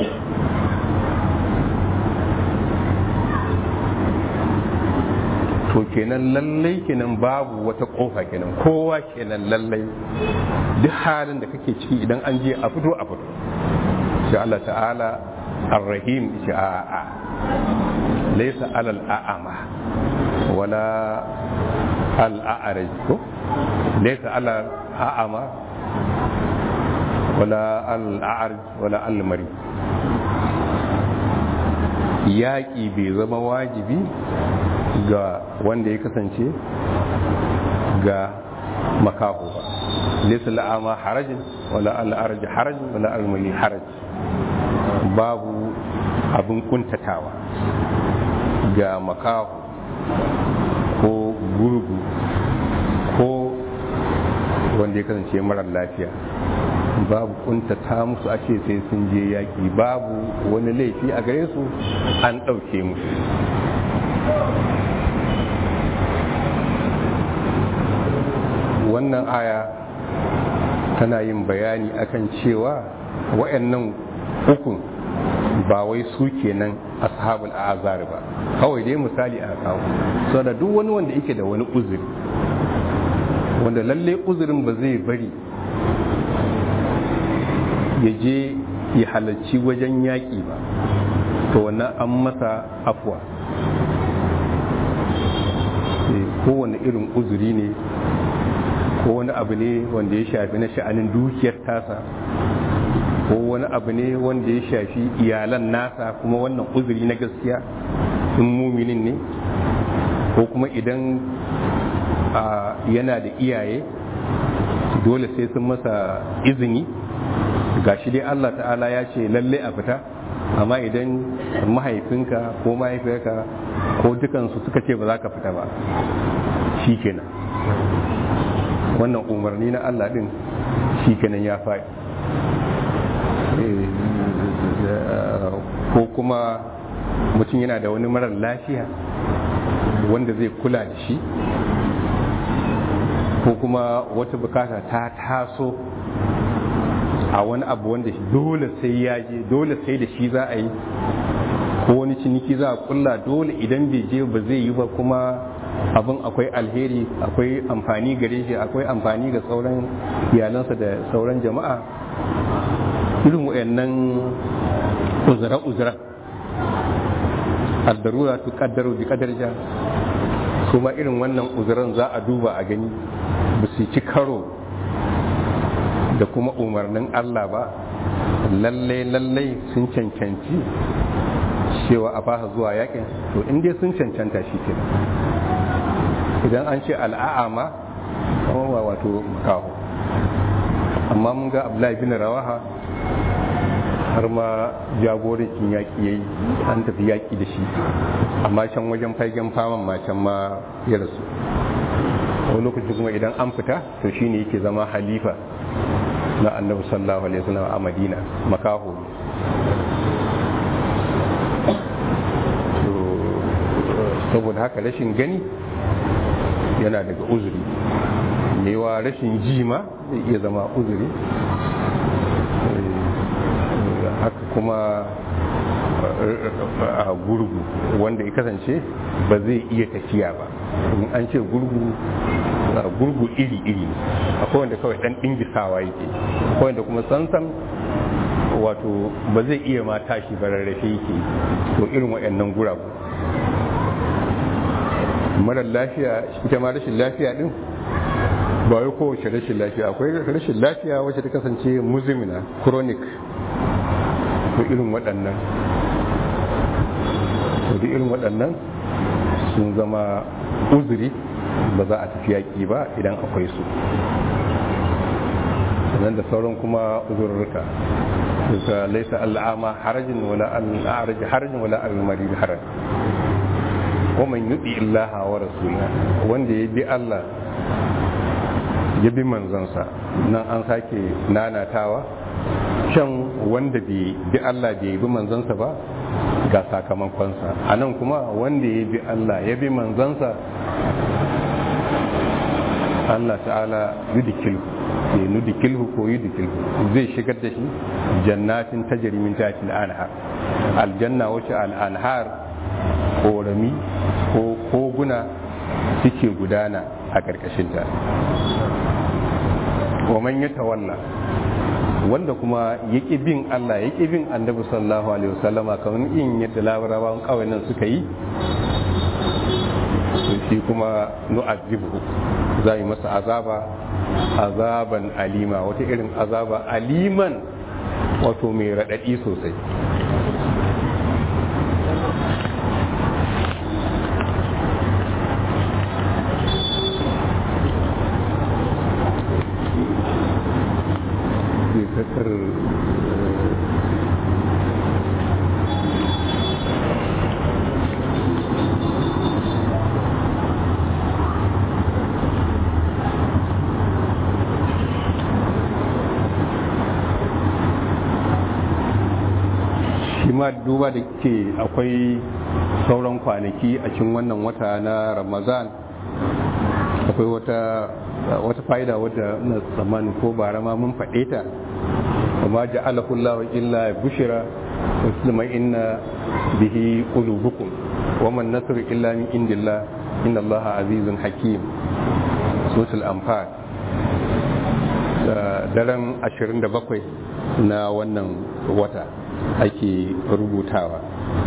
To kenan lallai kenan babu wata kofa kenan, kowa kenan lallai duk halin da kake ciki idan an je a fito a fito. Sai Allah ta'ala ar-rahim ce a'a laysa alal a'ama wala al-a'raj ko laysa alal a'ama wala al-a'raj wala al-mari. Yaƙi bai zama wajibi ga wanda ya kasance ga makaho ba. Laysa al'ama harajin wala al-a'raj harajin wala al-mari haraj. Babu abin kuntatawa ga makaho ko gurgu ko wanda ya kasance marar lafiya, babu kuntata musu a ce sai sun je yaki, babu wani laifi a gare su, an ɗauke musu. Wannan aya tana yin bayani akan cewa wa'annan ukun ba wai su kenan ashabul azar ba, kawai dai misali a kawo saboda duk wani wanda yake da wani uzuri wanda lalle uzurin ba zai bari ya je ya halarci wajen yaƙi ba, to wannan an masa afuwa. Kowane irin uzuri ne, ko wani abu ne wanda ya shafi na sha'anin dukiyar tasa, ko wani abu ne wanda ya shafi iyalan nasa, kuma wannan uzuri na gaskiya in muminin ne, ko kuma idan yana da iyaye dole sai sun masa izini. Gashi dai Allah ta'ala ya ce lalle a fita, amma idan mahaifinka ko mahaifiyarka ko dukansu suka ce ba za ka fita ba, shi kenan wannan umarni na Allah din shi kenan ya faɗi. Ko kuma mutum yana da wani marar lafiya wanda zai kula da shi, ko kuma wata bukata ta taso a wani abu wanda dole sai ya je, dole sai da shi za a yi, ko wani ciniki za a kulla, dole idan bai je ba zai yi ba, kuma abin akwai alheri, akwai amfani gare shi, akwai amfani ga sauran iyalansa da sauran jama'a. Irin wayannan uzura-uzura addarura tu kaddaru bi kadarja, kuma irin wannan uzuran za a duba a gani ba su ci karo da kuma umarnin Allah ba, lalle lalle sun cancanci cewa a fasa zuwa yakin. To in dai sun cancanta shi ke, idan an ce al'a'ama kamar wato makaho, amma mun ga Abdullahi bin Rawaha har ma jagorancin yaƙi yayi, an tafi yaƙi da shi, amma can wajen fagen faman ma can ma ya rasu. wani lokaci kuma idan an fita to shine yake zama halifa na annabi sallallahu alaihi wasallam a Madina, makaho. Saboda haka rashin gani yana daga uzuri, mewa rashin ji ma zai iya zama uzuri. Haka kuma a gurgu wanda ya kasance ba zai iya tafiya ba. In an ce gurgu, gurgu iri-iri, akwai wanda kawai dan dingisawa yake, akwai wanda kuma sansan wato ba zai iya ma tashi ba, rarrafe yake. To irin waɗannan guragu. Marar lafiya, ita ma rashin lafiya din ba wai kowace rashin lafiya, akwai rashin lafiya wacce ta kasance muzimina, chronic. To irin waɗannan duk irin waɗannan sun zama uzuri ba za a tafi yaƙi ba idan akwai su. sannan da sauran kuma uzurruka suka laisa al'ama harajin wala al'araj harajin wala al-marid haraj wa man yuti illaha wa rasulahu wanda ya bi Allah ya bi manzansa nan an sake nanatawa can wanda bai bi Allah bai bi manzansa ba ga sakamakonsa a nan kuma wanda ya bi Allah ya bi manzansa Allah ta'ala yudikilhu ya nudikilhu ko yudikilhu zai shigar da shi jannatin tajri min tahtiha al-anhar aljanna wacce al-anhar korami ko koguna suke gudana a karkashin ta wa man yatawalla wanda kuma yaki bin Allah yaki bin Annabi sallallahu alaihi wasallama kamar in yadda larabawan kawai nan suka yi to shi kuma nu'azibu za yi masa azaba azaban alima wata irin azaba aliman wato mai raɗaɗi sosai. Duba da ke akwai sauran kwanaki a cikin wannan wata na Ramadan, akwai wata wata fa'ida wadda na tsammanin ko bara ma mun faɗe ta, amma ja'alahu Allahu illa bushra wa inna bihi qulubukum wa man nasru illa min indillah inna Allaha azizun hakim. Suratul Anfal daren ashirin da bakwai na wannan wata ake rubutawa.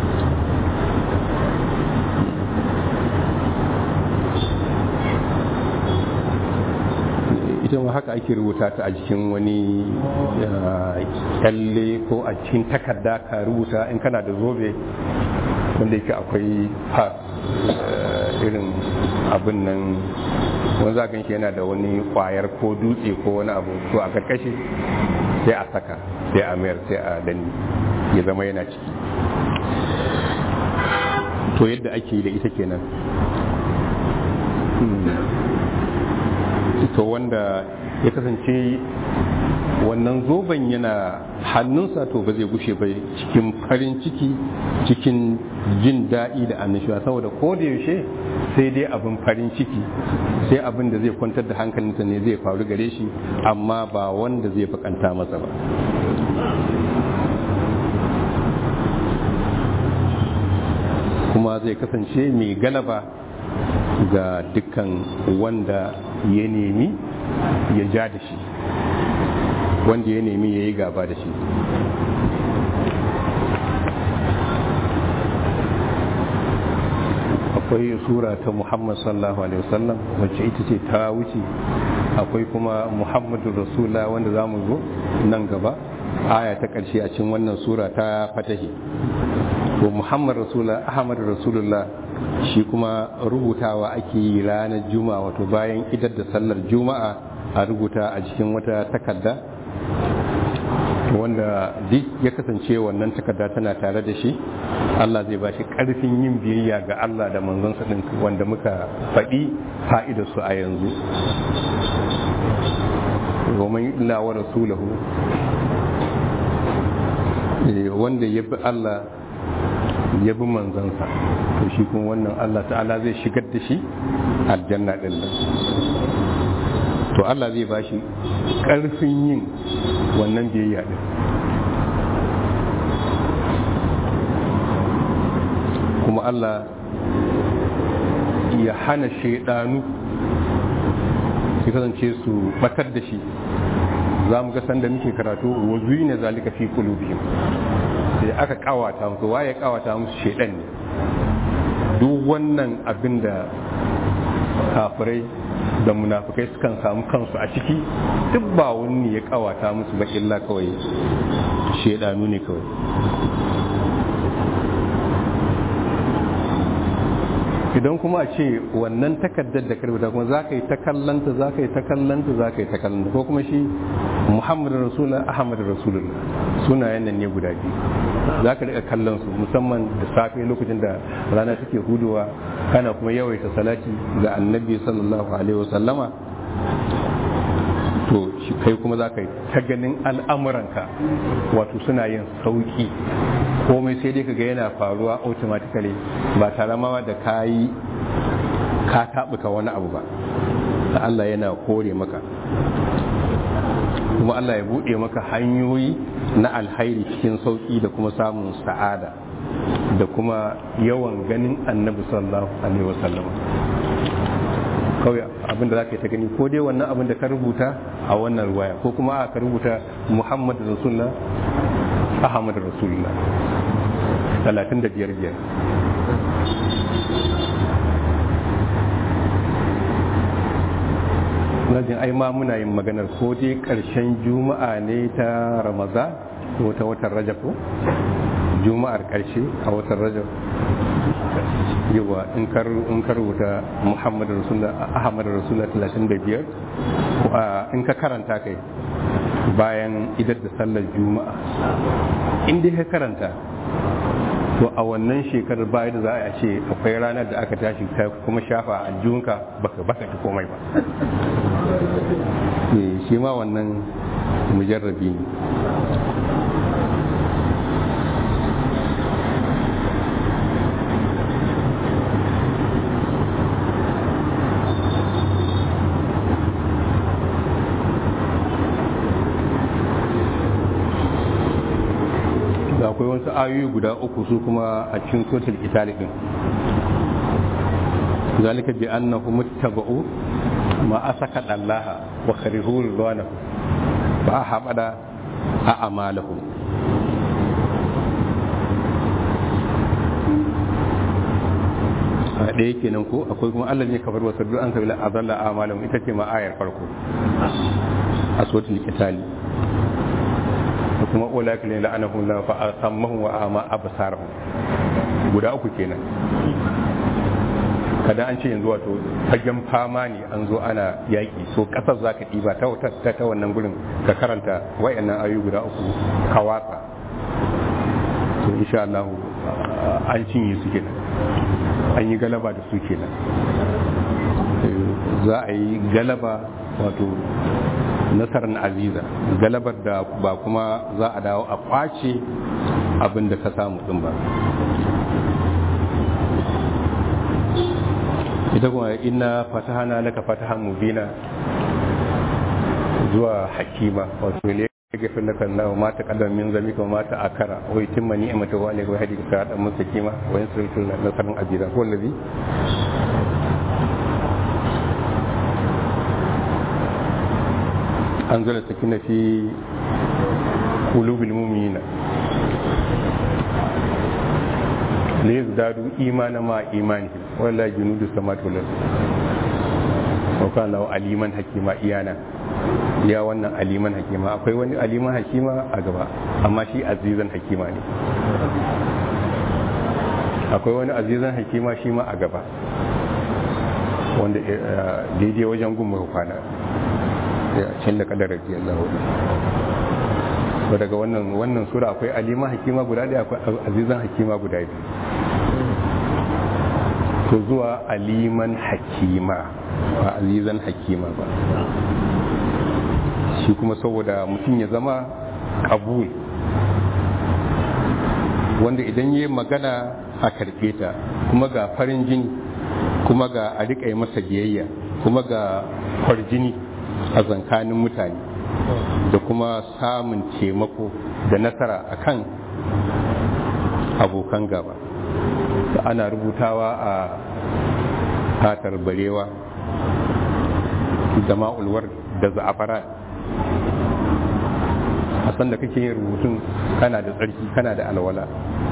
ita ma haka ake rubuta ta a jikin wani kyalle ko a cikin takarda ka rubuta in kana da zobe wanda yake akwai pass irin abin nan wani zagan shi yana da wani kwayar ko dutse ko wani abu to a karkashi sai a saka sai a mayar sai a dani ya zama yana ciki. To yadda ake yi da ita kenan. To wanda ya kasance wannan zoben yana hannunsa to ba zai gushe ba cikin farin ciki, cikin jin daɗi da annashuwa, saboda ko da yaushe sai dai abin farin ciki, sai abin da zai kwantar da hankalinsa ne zai faru gare shi, amma ba wanda zai bakanta masa ba. Kuma zai kasance mai galaba ga dukkan wanda ya nemi ya ja da shi, wanda ya nemi ya yi gaba da shi. Akwai sura ta Muhammad sallallahu alaihi wasallam wacce ita ce ta wuce, akwai kuma Muhammadu Rasulullah wanda za mu zo nan gaba, aya ta ƙarshe a cikin wannan sura ta fatahi. To Muhammad Rasulullah, Ahmad Rasulullah shi kuma rubutawa ake yi ranar Juma'a, wato bayan idar da sallar Juma'a a rubuta a cikin wata takarda, wanda duk ya kasance wannan takarda tana tare da shi, Allah zai ba shi ƙarfin yin biyayya ga Allah da manzonsa ɗin, wanda muka faɗi fa'idarsu a yanzu. Roman illa wa rasulahu, wanda ya bi Allah ya bi manzansa, to shi kuma wannan Allah ta'ala zai shigar da shi aljanna ɗin nan. To Allah zai ba shi ƙarfin yin wannan biyayya ɗin. Kuma Allah ya hana shaidanu su kasance su batar da shi. Za mu ga sanda muke karatu wa zuyina zalika fi qulubihim, sai aka kawata musu, waye kawata musu? Shaidan ne. Duk wannan abin da kafirai da munafikai sukan samu kansu a ciki, duk ba wani ya kawata musu ba illa kawai shaidanu ne kawai. idan kuma a ce wannan takardar da karbuta kuma za ka yi ta kallanta za ka yi ta kallanta za ka yi ta kallanta ko kuma shi muhammadu rasulullah ahmadu rasulullah sunayen nan ne guda biyu za ka rika kallon su musamman da safe lokacin da rana take hudowa kana kuma yawaita salati ga annabi sallallahu alaihi wasallama to shi kai kuma za ka yi ta ganin al'amuranka wato suna yin sauki komai sai dai kaga yana faruwa automatically ba tare ma da ka yi ka taɓuka wani abu ba da Allah yana kore maka kuma Allah ya buɗe maka hanyoyi na alhairi cikin sauki da kuma samun sa'ada da kuma yawan ganin annabi sallallahu alaihi wasallam kawai abin da za ka yi ta gani ko dai wannan abin da ka rubuta a wannan ruwaya ko kuma aka rubuta Muhammad Rasulullah Ahmad Rasulullah talatin da biyar biyar najin ai ma muna yin maganar ko dai karshen juma'a ne ta Ramadan ko ta watan Rajab ko juma'ar karshe a watan Rajab yawa in kar in ka rubuta Muhammad Rasulullah Ahmad Rasulullah talatin da biyar in ka karanta kai bayan idar da sallar juma'a in dai ka karanta to a wannan shekarar bayan da za a ce akwai ranar da aka tashi ta kuma shafa a junka baka baka ta komai ba shi ma wannan mujarrabi ne akwai wasu ayoyi guda uku su kuma a cikin suratul qital din zalika bi annahu muttaba'u ma asaka dallaha wa karihu ridwanahu ba habada a amalahu a ɗaya kenan ko akwai kuma Allah ne kafar wasu du'an sabila azalla amalahum ita ce ma ayar farko a suratul qital kuma ulaka ne la'anahu Allah fa asammahum wa ama absarahum guda uku kenan kada an ce yanzu wato fagen fama ne an zo ana yaki to kasar zaka diba ta ta ta wannan gurin ka karanta wayannan ayoyi guda uku ka watsa to insha Allah an cinye su kenan an yi galaba da su kenan za a yi galaba wato nasarar aziza galabar da ba kuma za a dawo a kwace abin da ka samu din ba ita kuma inna fatahana laka fatahan mubina zuwa hakima wato ne gafin laka Allah ma ta kaddam min zamika ma ta akara wa yutimma ni'matahu alayka wa yahdika siratan mustaqima wa yansuruka nasaran aziza ko allazi أنزل السكينة في قلوب المؤمنين ليزدادوا إيمانا مع إيمانهم ولا جنود السماوات والأرض وكان له عليما حكيما إيانا ya wannan aliman hakima akwai wani aliman hakima a gaba amma shi azizan hakima ne akwai wani azizan hakima shi ma a gaba wanda daidai wajen gumar kwana ya cin da kadar radiyallahu anhu daga wannan wannan sura akwai alima hakima guda ɗaya akwai azizan hakima guda biyu to zuwa aliman hakima ba azizan hakima ba shi kuma saboda mutum ya zama kabul wanda idan yi magana a karɓe ta kuma ga farin jini kuma ga a riƙa yi masa biyayya kuma ga kwarjini a zankanin mutane da kuma samun taimako da nasara akan abokan gaba da ana rubutawa a fatar barewa da ma'ulwar da za'afara a san da kake yin rubutun kana da tsarki kana da alwala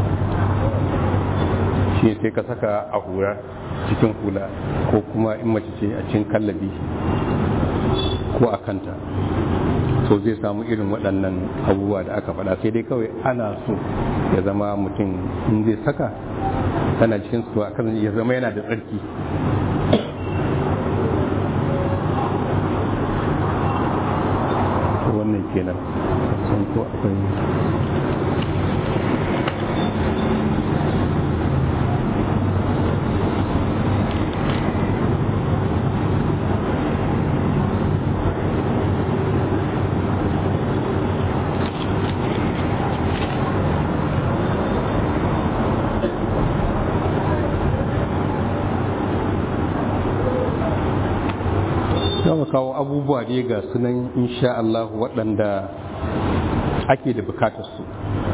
shi sai ka saka a hura cikin hula ko kuma in mace ce a cikin kallabi ko a kanta so zai samu irin waɗannan abubuwa da aka faɗa sai dai kawai ana so ya zama mutum in zai saka tana cikin su akan ya zama yana da tsarki. Wannan kenan san ko akwai kawo abubuwa dai ga sunan insha Allah waɗanda ake da bukatar su.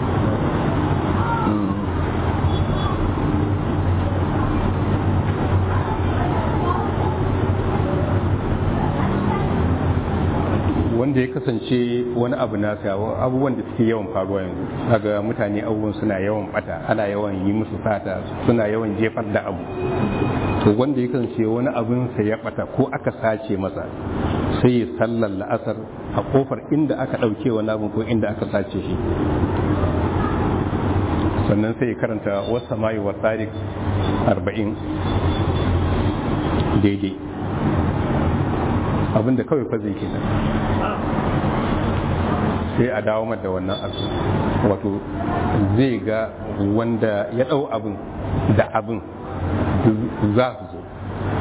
Wanda ya kasance wani abu nasa abubuwan da suke yawan faruwa yanzu daga mutane abubuwan suna yawan bata, ana yawan yi musu fata, suna yawan jefar da abu. To wanda ya kasance wani abin sa ya bata ko aka sace masa sai ya sallar la'asar a kofar inda aka ɗauke wani abin ko inda aka sace shi, sannan sai ya karanta wasa mayu wa tsarik arba'in daidai abinda kawai fa zai kenan, sai a dawo da wannan abu. Wato zai ga wanda ya ɗau abin da abin za su zo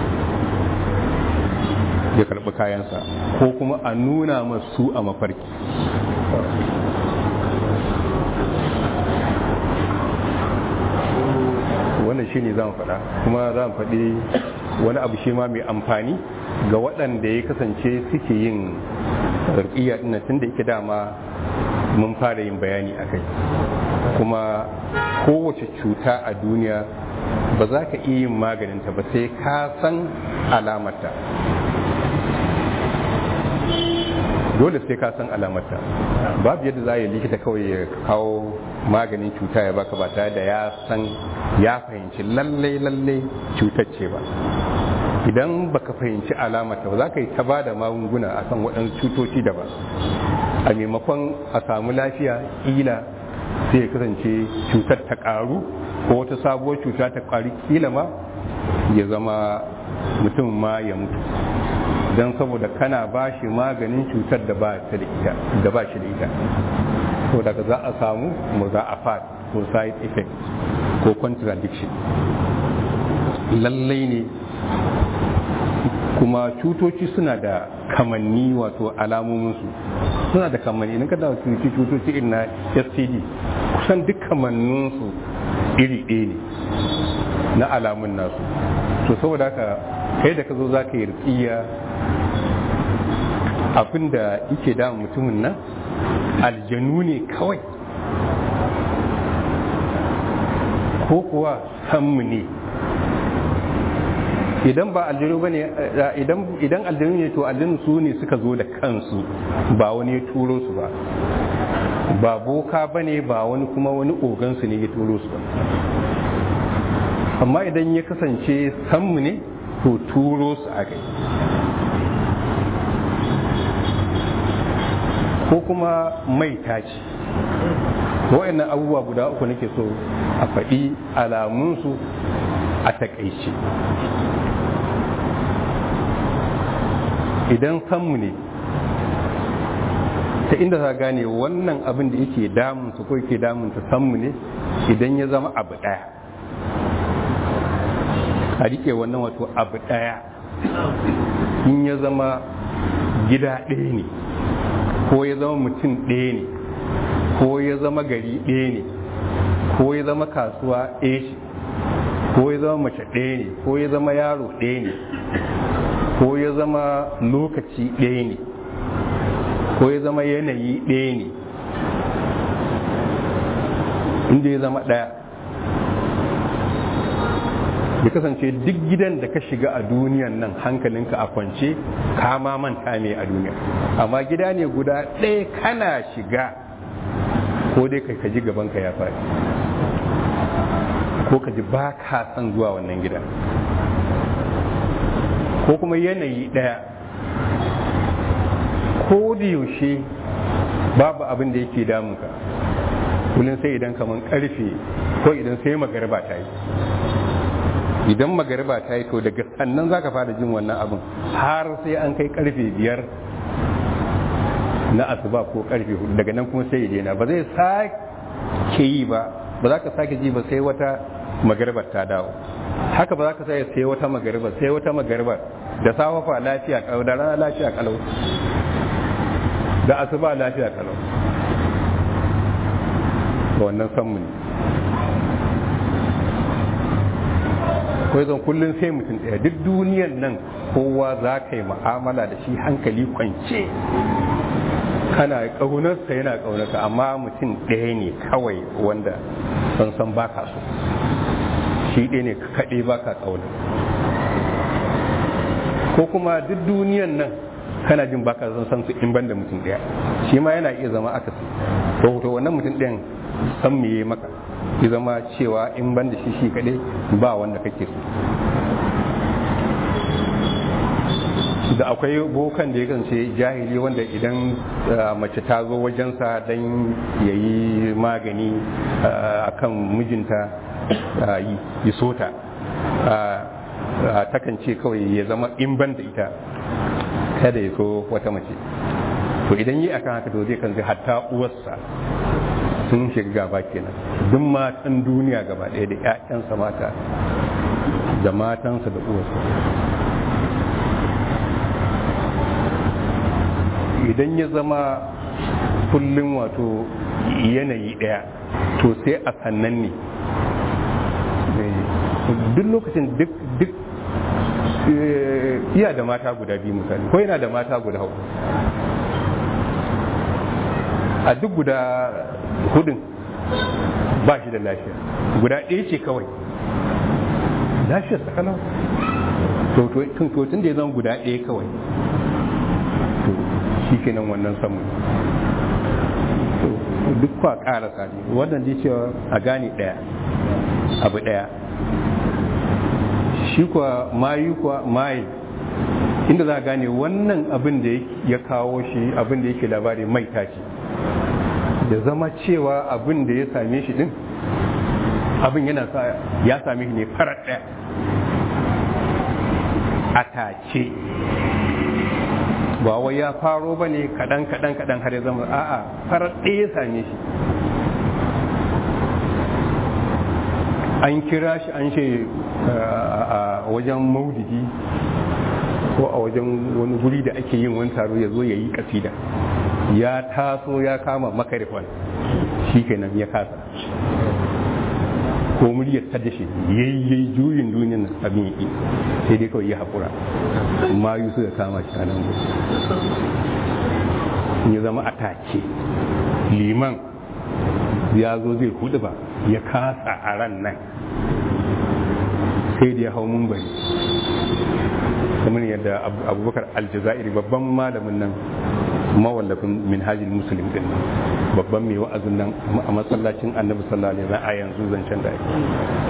ya karɓi kayansa ko kuma a nuna masu a mafarki. Wannan shi ne zan faɗa, kuma zan faɗi wani abu shi ma mai amfani ga waɗanda ya kasance suke yin ruƙiyya ɗin tun da yake dama mun fara yin bayani a kai. Kuma kowace cuta a duniya ba za ka iya yin maganinta ba sai ka san alamarta, dole sai ka san alamarta. Babu yadda za a yi likita kawai ya kawo maganin cuta ya baka ba tare da ya san ya fahimci lallai lallai cutar ce ba. Idan baka fahimci alamarta ba za ka yi ta ba da magunguna akan waɗansu cutoci da ba, a maimakon a samu lafiya ƙila sai ya kasance cutar ta ƙaru ko wata sabuwar cuta ta ƙwari, kila ma ya zama mutum ma ya mutu don saboda kana ba shi maganin cutar da ba shi da ita. So daga za a samu muza'afat ko side effect ko contradiction. Lallai ne kuma cutoci suna da kamanni, wato alamominsu suna da kamanni. Idan ka da cutoci cutoci irin na S T D kusan duk kamanninsu iri ɗaya ne na alamun nasu. To saboda haka kai da ka zo za ka yi riƙiyya, abin da yake damun mutumin nan aljanu ne kawai ko kuwa sammu ne. Idan ba aljanu ba ne, idan aljanu ne to aljanu su ne suka zo da kansu, ba wani ya turo su ba, ba boka ba ne, ba wani kuma wani ogansu ne ya turo su ba. Amma idan ya kasance sammu ne to turo su a kai, ko kuma mai taci. Wa'annan abubuwa guda uku nake so a faɗi alamunsu a takaice. Idan sammu ne, ta inda za gane wannan abin da yake damunsa ko yake damunta sammu ne idan ya zama abu ɗaya. A rike wannan wato abu ɗaya, in ya zama gida ɗaya ne, ko ya zama mutum ɗaya ne, ko ya zama gari ɗaya ne, ko ya zama kasuwa ɗaya ce, ko ya zama mace ɗaya ne, ko ya zama yaro ɗaya ne, ko ya zama lokaci ɗaya ne, ko ya zama yanayi ɗaya ne. Inda ya zama ɗaya, ya kasance duk gidan da ka shiga a duniyan nan hankalinka a kwance, ka ma manta me a duniya. Amma gida ne guda ɗaya kana shiga, ko dai ka ji gabanka ya faɗi, ko ka ji ba ka san zuwa wannan gidan, ko kuma yanayi ɗaya, ko da yaushe babu abin da yake damunka kullum sai idan kaman karfe ko idan sai magarba ta yi idan magariba ta yi to daga sannan za ka fara jin wannan abin har sai an kai karfe biyar na asuba ko karfe hudu, daga nan kuma sai ya daina, ba zai sake yi ba, ba za ka sake ji ba sai wata magaribar ta dawo. Haka ba za ka sai sai wata magaribar sai wata magaribar da safafa lafiya kalau, da rana lafiya kalau, da asuba lafiya kalau. Wannan sanmu ne. Kawai zan kullum sai mutum ɗaya, duk duniyan nan kowa za ka yi mu'amala da shi hankali kwance, kana ƙaunarsa yana ƙaunarka, amma mutum ɗaya ne kawai wanda san san baka so, shi ɗaya ne kaɗai baka ƙaunar. Ko kuma duk duniyan nan kana jin baka san san su in banda mutum ɗaya, shi ma yana iya zama akasi. To to wannan mutum ɗayan san me yayi maka, ya zama cewa in banda shi shi kaɗai ba wanda kake so. Da akwai bokan da ya kasance jahili wanda idan mace ta zo wajensa don ya yi magani a kan mijinta yi sota, takan ce kawai ya zama in ban da ita kada ya so wata mace. To idan yi akan haka to zai kan zai hatta uwarsa sun shiga gaba kenan, duk matan duniya gaba ɗaya da 'ya'yansa mata da matansa da uwarsa. Idan ya zama kullum wato yanayi ɗaya to sai a sannan ne, duk lokacin duk duk iya da mata guda biyu misali, ko yana da mata guda hudu, a duk guda hudun ba shi da lafiya, guda ɗaya ce kawai lafiyar sakalau. to tun da ya zama guda ɗaya kawai shi kenan wannan samun duk kwa ƙara sani wannan ji cewa a gane ɗaya abu ɗaya. Shi kuwa mayu kuwa maye, inda za a gane wannan abin da ya kawo shi, abin da yake labari mai tashi, da zama cewa abin da ya same shi din abin yana sa ya same shi ne farar ɗaya a tace, ba wai ya faro ba ne kaɗan kaɗan kaɗan har ya zama a'a farar ɗaya ya same shi. An kira shi an ce a wajen maulidi ko a wajen wani guri da ake yin wani taro ya zo ya yi kasida, ya taso ya kama makarifan shi kenan ya kasa, ko muryar ta da shi yayi juyin duniyan abin yake sai dai kawai ya haƙura, mayu suka kama shi a nan gudu ya zama a take. Liman ya zo zai hudu ba ya kasa a ran nan sai da ya hau mumbari, kamar yadda abubakar aljazairi babban malamin nan mawallafin minhajul muslim din nan, babban mai wa'azin nan a masallacin annabi sallallahu alaihi wasallam a yanzu zancen da ake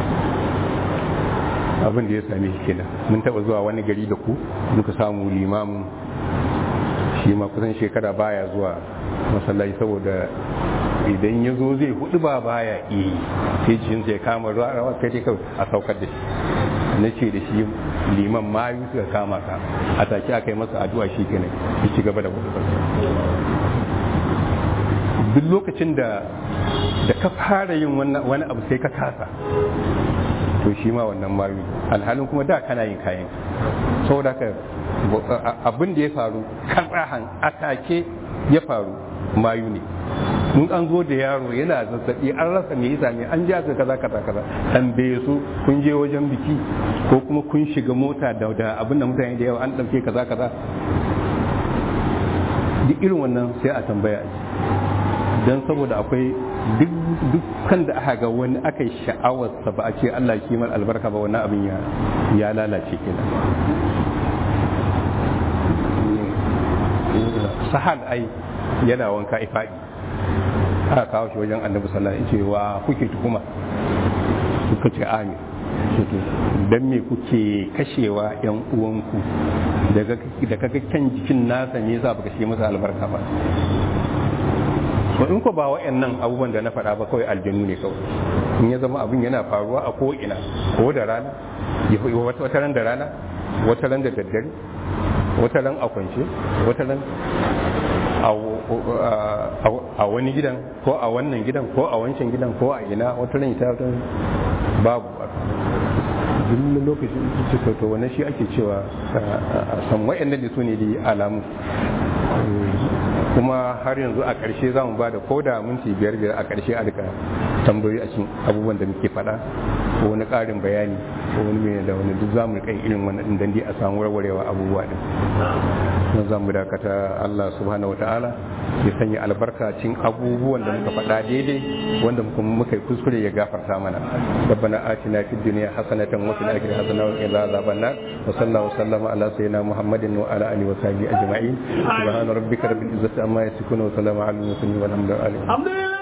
abin da ya same shi kenan. Mun taba zuwa wani gari da ku muka samu limamin shi ma kusan shekara baya zuwa masallaci saboda idan ya zo zai hudu ba baya iya sai jikinsa ya kama rawa kai dai kawai a saukar da shi. Na ce da shi liman mayu suka kama ka, a take aka yi masa addu'a shi kenan ya ci gaba da hudu ba. Duk lokacin da da ka fara yin wani abu sai ka kasa to shi ma wannan mayu, alhalin kuma da kana yin kayan saboda ka abin da ya faru katsahan atake ya faru mayu ne. Mun an zo da yaro yana zazzabi an rasa me yasa ne an ji aka kaza kaza kaza, tambaye su kun je wajen biki ko kuma kun shiga mota da abin da mutane da yawa an dauke kaza kaza, duk irin wannan sai a tambaya dan saboda akwai dukkan da aka ga wani aka yi sha'awarsa ba a ce Allah shi mal albarka ba, wannan abin ya ya lalace kenan. Sahal ai yana wanka ifadi aka kawo shi wajen annabi sallallahu alaihi wasallam, wa kuke tuhuma? Suka ce amin. Dan me kuke kashewa yan uwanku daga da kaga kan jikin nasa me yasa baka shi masa albarka ba? To in ko ba wa'annan abubuwan da na faɗa ba kawai aljanu ne kawai. in ya zama abin yana faruwa a ko'ina, ko da rana, wata ran da rana, wata ran da daddare, wata ran a kwance, wata ran a wani gidan, ko a wannan gidan, ko a wancan gidan, ko a ina, wata ran ita babu duk lokacin da to wannan shi ake cewa san wayannan da su ne da alamu. Kuma har yanzu a ƙarshe za mu ba da koda minti biyar biyar a ƙarshe a rika tambayoyi a cikin abubuwan da muke faɗa, ko wani ƙarin bayani, ko wani mai da wani duk za mu rika irin wannan dan dai a samu warwarewa abubuwa din. Mun za mu dakata. Allah subhanahu wataala ya sanya albarka cikin abubuwan da muka faɗa daidai, wanda kuma muka yi kuskure ya gafarta mana. Rabbana atina fid dunya hasanatan wa fil akhirati hasanatan wa qina adhaban nar. Wa sallallahu sallama ala sayyidina Muhammadin wa ala alihi wa sahbihi ajma'in. Subhana rabbika rabbil izzati amma yasifun wa salamun alal mursalin walhamdulillahi.